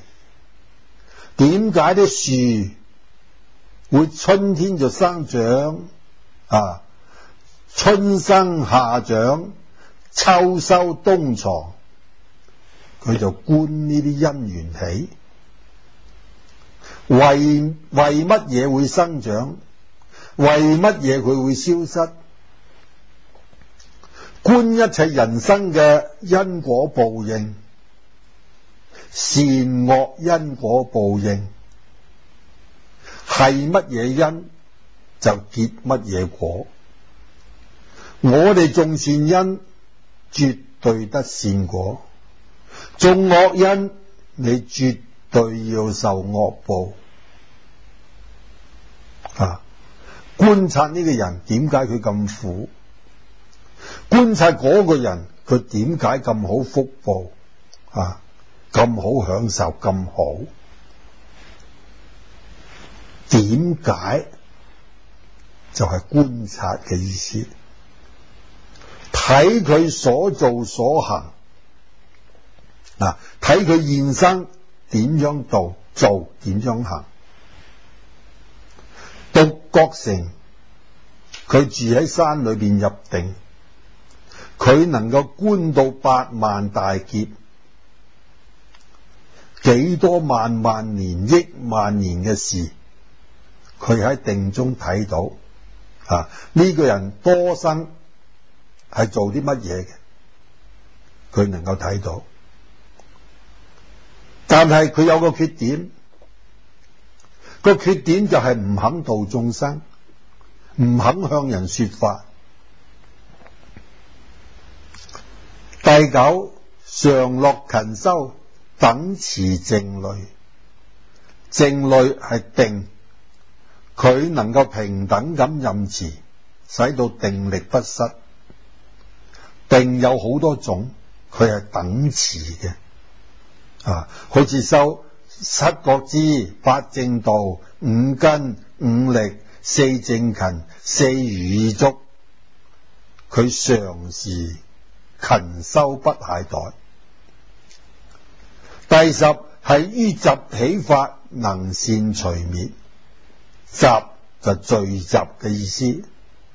點解啲樹會春天就生長啊？春生夏長，秋收冬藏，佢就觀呢啲因緣起。為為乜嘢會生長？為乜嘢佢會消失？觀一切人生嘅因果報應，善惡因果報應，係乜嘢因就結乜嘢果。我哋種善因，絕對得善果；種惡因，你絕對要受惡報。啊！觀察呢個人點解佢咁苦？觀察嗰個人佢點解咁好福報？啊！咁好享受，咁好，點解？就係觀察嘅意思。睇佢所做所行，啊，睇佢現生點樣做，做點樣行。獨覺乘，佢住喺山裏邊入定，佢能夠觀到八萬大劫，幾多萬萬年億萬年嘅事，佢喺定中睇到。啊，呢、這個人多生係做啲乜嘢嘅，佢能夠睇到。但係佢有個缺點，個缺點就係唔肯度眾生，唔肯向人說法。第九，常樂勤修，等持靜慮。靜慮係定，佢能夠平等咁任持，使到定力不失。定有好多種，佢係等持嘅。啊，好似修七覺支、八正道、五根、五力、四正勤、四如意足，佢常時勤修不懈怠。第十係於集起法，能善除滅。集就聚集嘅意思。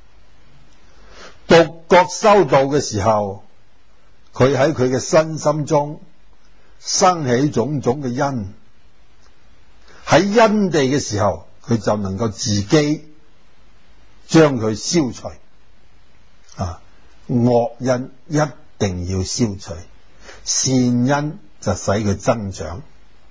獨覺修道嘅時候，佢喺佢嘅身心中生起種種嘅因，喺因地嘅時候，佢就能夠自己將佢消除。啊，惡因一定要消除，善因就使佢增長。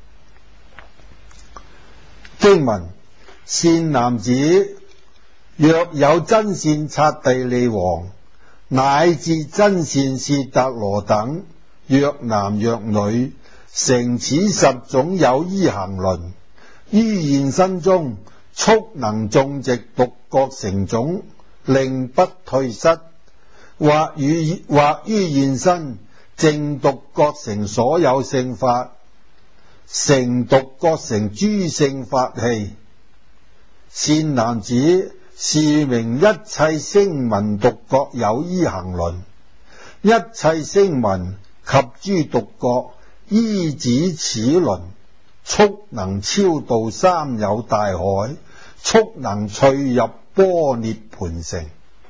經文：善男子，若有真善剎帝利王，乃至真善悉達羅等，若男若女，成此十種有依行輪，於現身中速能種植獨覺乘種，令不退失，或於或於現身證獨覺乘所有聖法，成獨覺乘諸聖法器。善男子，是名一切聲聞獨覺有依行輪，一切聲聞及諸獨覺依止此輪，速能超度三有大海，速能趣入般涅槃城。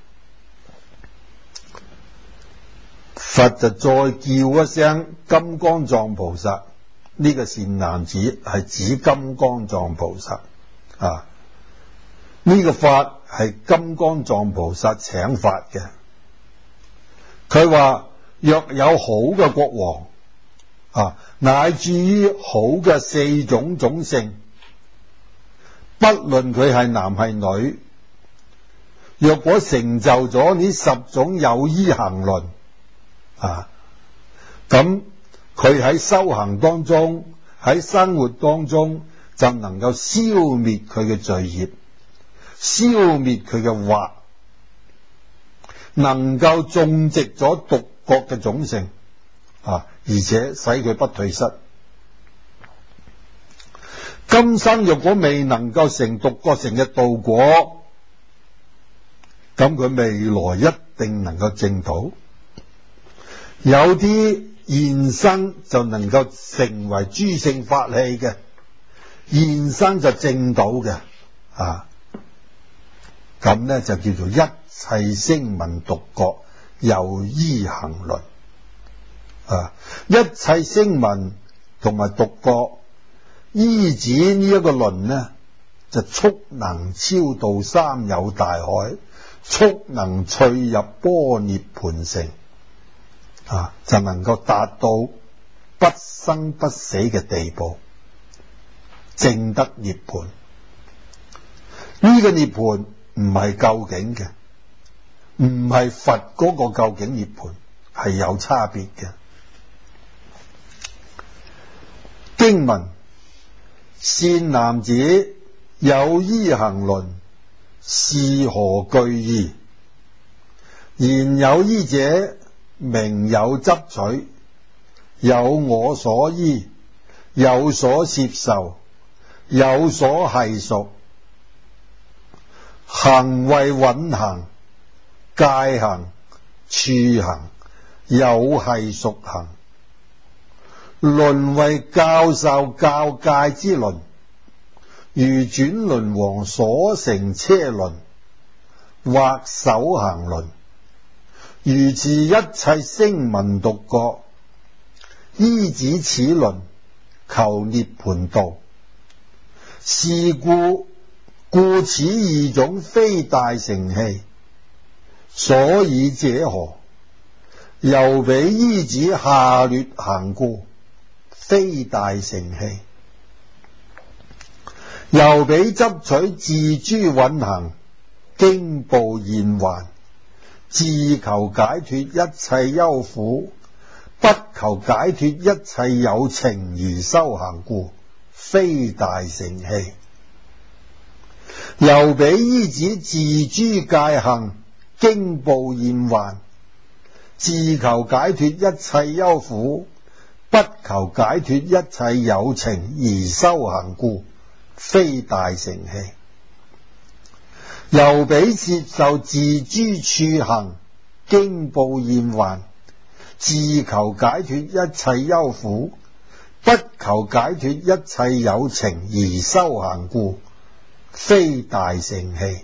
佛就再叫一聲金剛藏菩薩，呢、這個善男子係指金剛藏菩薩啊。呢個法係金剛藏菩薩請發嘅。佢話若有好嘅國王啊，乃至於好嘅四種種姓，不論佢係男係女，若果成就咗呢十種有依行輪啊，咁佢喺修行當中，喺生活當中就能夠消滅佢嘅罪孽，消滅佢嘅惑，能夠種植咗獨覺嘅種性啊，而且使佢不退失。今生若果未能夠成獨覺乘嘅道果，咁佢未來一定能夠證到。有啲現生就能夠成為諸聖法器嘅，現生就證到嘅啊，咁呢就叫做一切聲聞獨覺由依行輪啊，一切聲聞同埋獨覺依止呢一個輪呢，就速能超度三有大海，速能趣入般涅槃城啊，就能夠達到不生不死嘅地步，證得涅槃。呢個涅槃唔係究竟嘅，唔係佛嗰個究竟涅槃，係有差別嘅。經文：善男子，有依行輪，是何懼意？言有依者，名有執取，有我所依，有所攝受，有所繫屬，行為蘊行、界行、處行，有繫屬行。輪為教授教界之輪，如轉輪王所乘車輪，或手行輪。如是一切聲聞獨覺，依止此輪，求涅槃道。是故故此二種非大乘器。所以者何？由彼依止下劣行故，非大乘器。由彼執取自諸蘊行，經部現還，自求解脫一切憂苦，不求解脫一切有情而修行故，非大乘器。由彼依止自諸界行，經部現還，自求解脫一切憂苦，不求解脫一切有情而修行故，非大乘器。由彼攝受自諸處行，經部現還，自求解脫一切憂苦，不求解脫一切有情而修行故，非大乘器。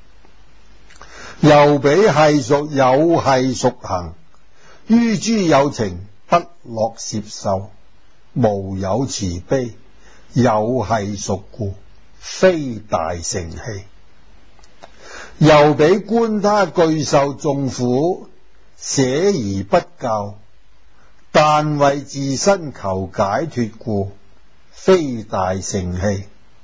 由彼繫屬有繫屬行，於諸有情不樂攝受，無有慈悲，有繫屬故，非大乘器。由彼觀他具受眾苦，捨而不教，但為自身求解脫故，非大乘器。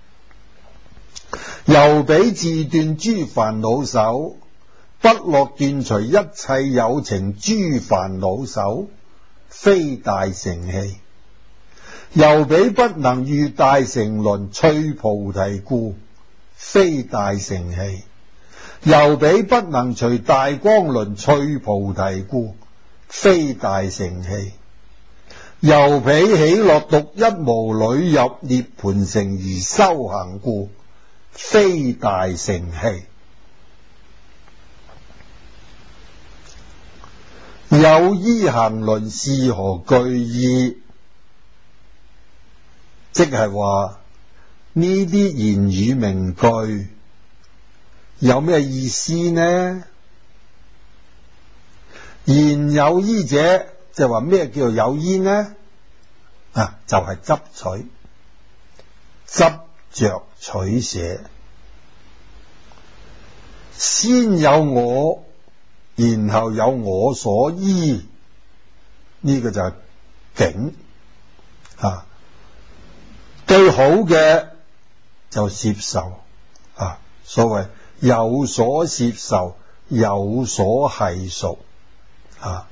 由彼自斷諸煩惱手，不樂斷除一切有情諸煩惱手，非大乘器。由彼不能遇大乘輪趣菩提故，非大乘器。由彼不能隨大光輪趣菩提故，非大乘器。由彼喜樂獨一無侶入涅槃城而修行故，非大乘器。有依行輪，是何懼意？即係話呢啲言語名句有咩意思呢？言有依者，就話咩叫做有依呢？啊，就係、是、執取、執着取捨，先有我，然後有我所依，呢、這個就係境啊。對好嘅就攝受啊，所謂有所攝受，有所繫屬啊，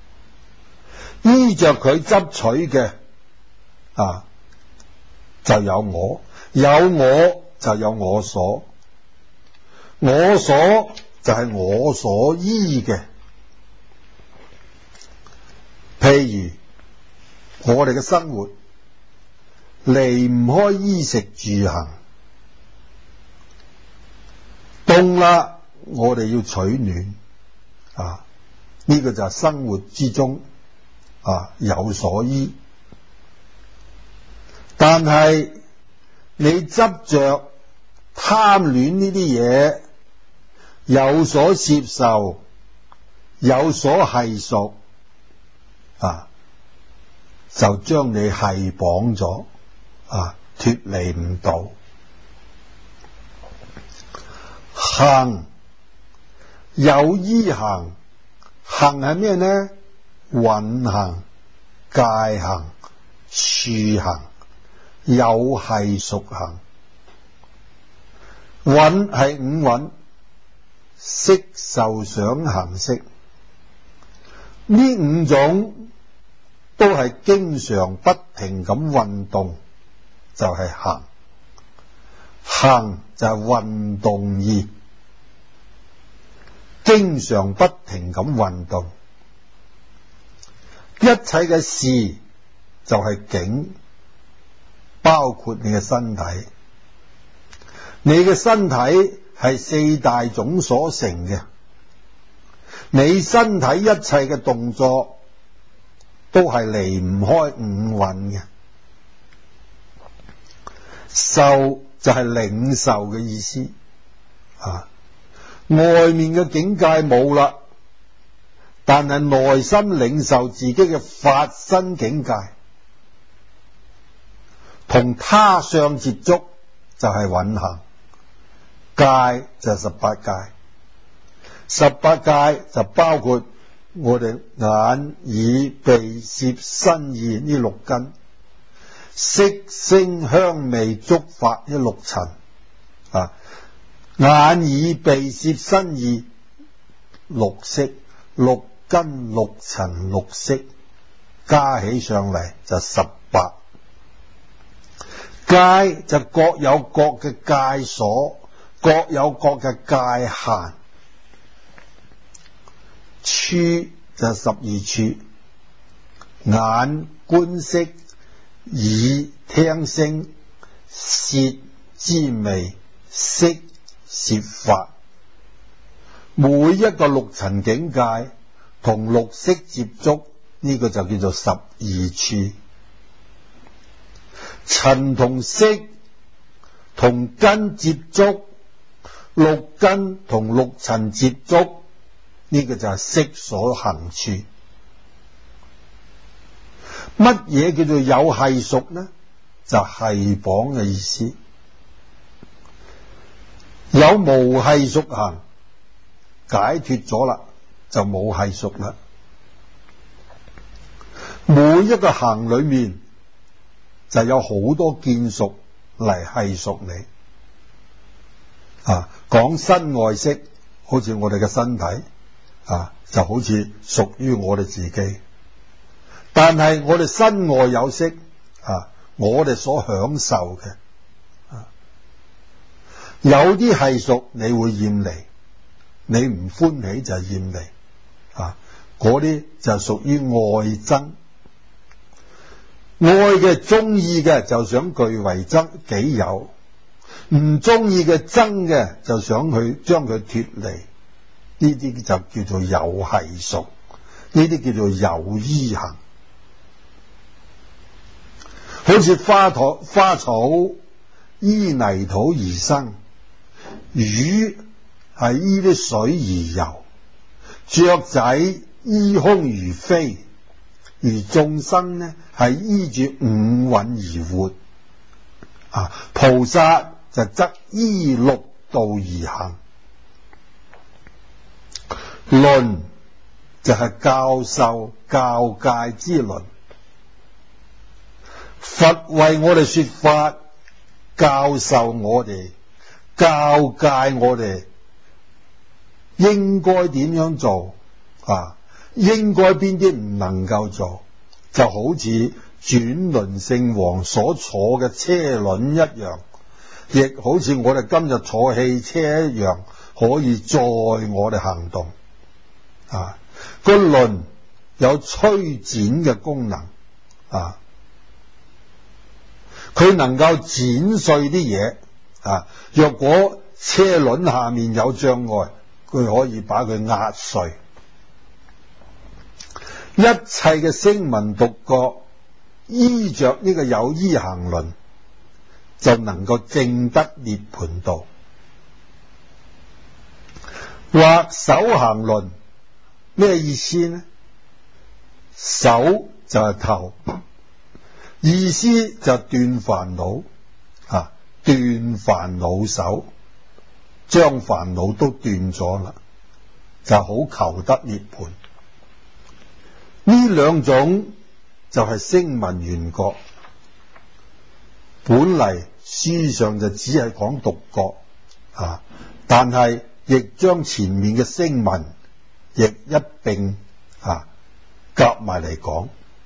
依着佢執取嘅啊，就有我； 有我就有我所，我所就係我所依嘅。譬如我哋嘅生活離唔開衣食住行，凍啦，我哋要取暖啊，呢、這個就係生活之中啊有所依。但係你執着貪戀呢啲嘢，有所攝受，有所繫屬啊，就將你繫綁咗啊，脫離唔到。行有依行，行係咩呢？蘊行、界行、處行、有繫屬行。蘊係五蘊，色受想行識，呢五種都係經常不停咁運動，就係、是、行。行就係運動意，經常不停咁運動。一切嘅事就係境，包括你嘅身體。你嘅身體係四大種所成嘅，你身體一切嘅動作都係離唔開五蘊嘅。受就係領受嘅意思啊，外面嘅境界冇啦，但係內心領受自己嘅法身境界，同他相接觸就係蘊行。界就係十八界，十八界就包括我哋眼耳鼻舌身意呢六根，色聲香味觸法呢六塵啊，眼耳鼻舌身意六識，六根六塵六識加起上嚟就十八。界就各有各嘅界所，各有各嘅界限。處就係十二處，眼觀色，耳聽聲，舌知味，識攝法。每一個六塵境界同六識接觸，呢、這個就叫做十二處。塵同色同根接觸，六根同六塵接觸，呢、這個就係色所行處。乜嘢叫做有繫屬呢？就繫綁嘅意思。有無繫屬行，解脫咗啦，就冇繫屬啦。每一個行裏面就有好多見屬嚟繫屬你啊。講身外識，好似我哋嘅身體啊，就好似屬於我哋自己。但係我哋身外有識啊，我哋所享受嘅啊，有啲繫屬你會厭離，你唔歡喜就係厭離啊，嗰啲就屬於愛憎。愛嘅中意嘅就想據為憎己有，唔中意嘅憎嘅就想去將佢脫離，呢啲就叫做有繫屬，呢啲叫做有依行。好似花草花草依泥土而生，魚係依啲水而游，雀仔依空而飛，而眾生呢係依住五蘊而活啊。菩薩就則依六道而行。論就係教授教誡之論。佛為我哋說法，教授我哋，教誡我哋應該點樣做啊？應該邊啲唔能夠做？就好似轉輪聖王所坐嘅車輪一樣亦好似我哋今日坐汽車一樣，可以載我哋行動。啊，個輪有推展嘅功能，啊，佢能夠剪碎啲嘢。啊，若果車輪下面有障礙，佢可以把佢壓碎。一切嘅聲聞獨覺依着呢個有依行輪，就能夠證得涅槃道。或手行輪咩意思呢？手就係頭，意思就斷煩惱，啊，斷煩惱手，將煩惱都斷咗啦，就好求得涅槃。呢兩種就係聲聞緣覺。本嚟書上就只係講獨覺，啊，但係亦將前面嘅聲聞亦一併啊夾埋嚟講。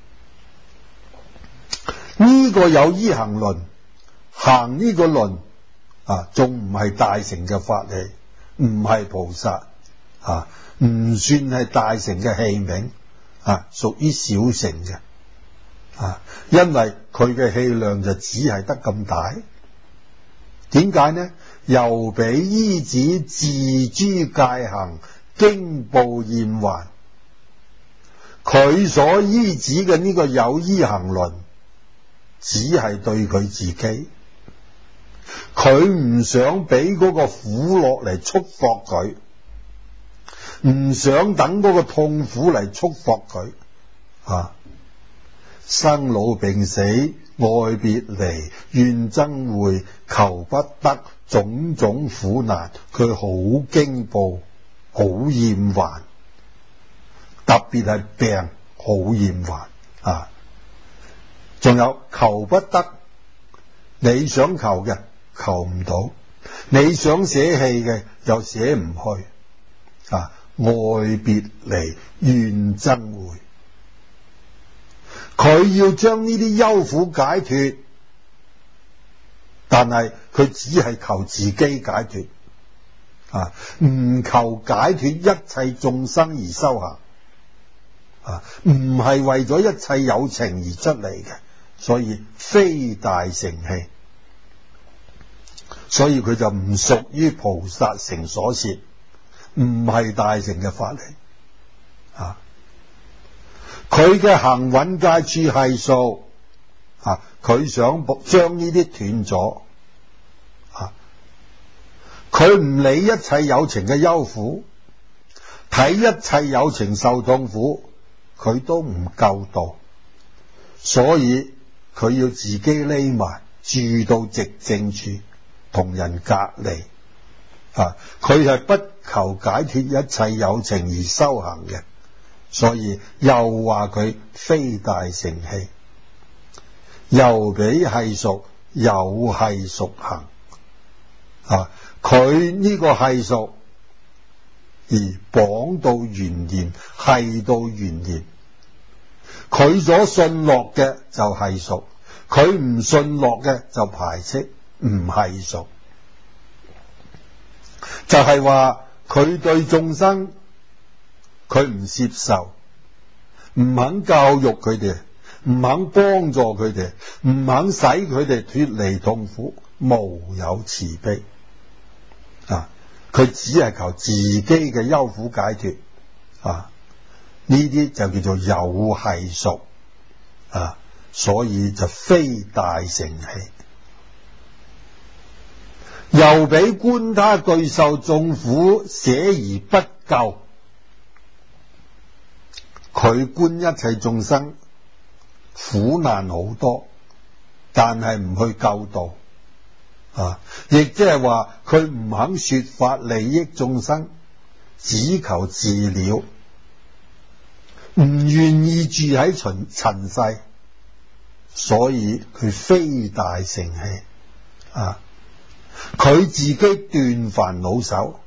呢個有依行輪，行呢個輪啊，仲唔係大乘嘅法器，唔係菩薩啊，唔算係大乘嘅器皿啊，屬於小乘嘅啊，因為佢嘅氣量就只係得咁大。點解呢？由彼依止自諸戒行，經部現還。佢所依止嘅呢個有依行輪，只係對佢自己，佢唔想俾嗰個苦樂嚟束縛佢，唔想等嗰個痛苦嚟束縛佢啊！生老病死、愛別離、怨憎會、求不得，種種苦難，佢好驚怖，好厭煩，特別係病，好厭煩啊！仲有求不得，你想求嘅求唔到，你想捨棄嘅又捨唔去啊！愛別離、怨憎會。佢要將呢啲憂苦解脫，但係佢只係求自己解脫啊，唔求解脫一切眾生而修行啊，唔係為咗一切有情而出嚟嘅，所以非大乘器，所以佢就唔屬於菩薩乘所攝，唔係大乘嘅法嚟啊。佢嘅行蘊界處係數啊，佢想將呢啲斷咗啊，佢唔理一切有情嘅憂苦，睇一切有情受痛苦，佢都唔夠度，所以佢要自己匿埋住到寂靜處，同人隔離啊，佢係不求解脫一切有情而修行嘅。所以又話佢非大乘器，由彼係屬，有係屬行啊！佢呢個係屬而綁到緣念，係到緣念，佢所信落嘅就係屬，佢唔信落嘅就排斥，唔係屬。就係話佢對眾生，佢唔接受，唔肯教育佢哋，唔肯幫助佢哋，唔肯使佢哋脫離痛苦，無有慈悲啊！佢只係求自己嘅憂苦解脫啊！呢啲就叫做有係屬啊，所以就非大乘器。由彼觀他具受眾苦，捨而不救。佢觀一切眾生苦難好多，但係唔去救度啊！亦即係話佢唔肯說法利益眾生，只求自了，唔願意住喺塵塵世，所以佢非大乘器啊！佢自己斷煩惱手，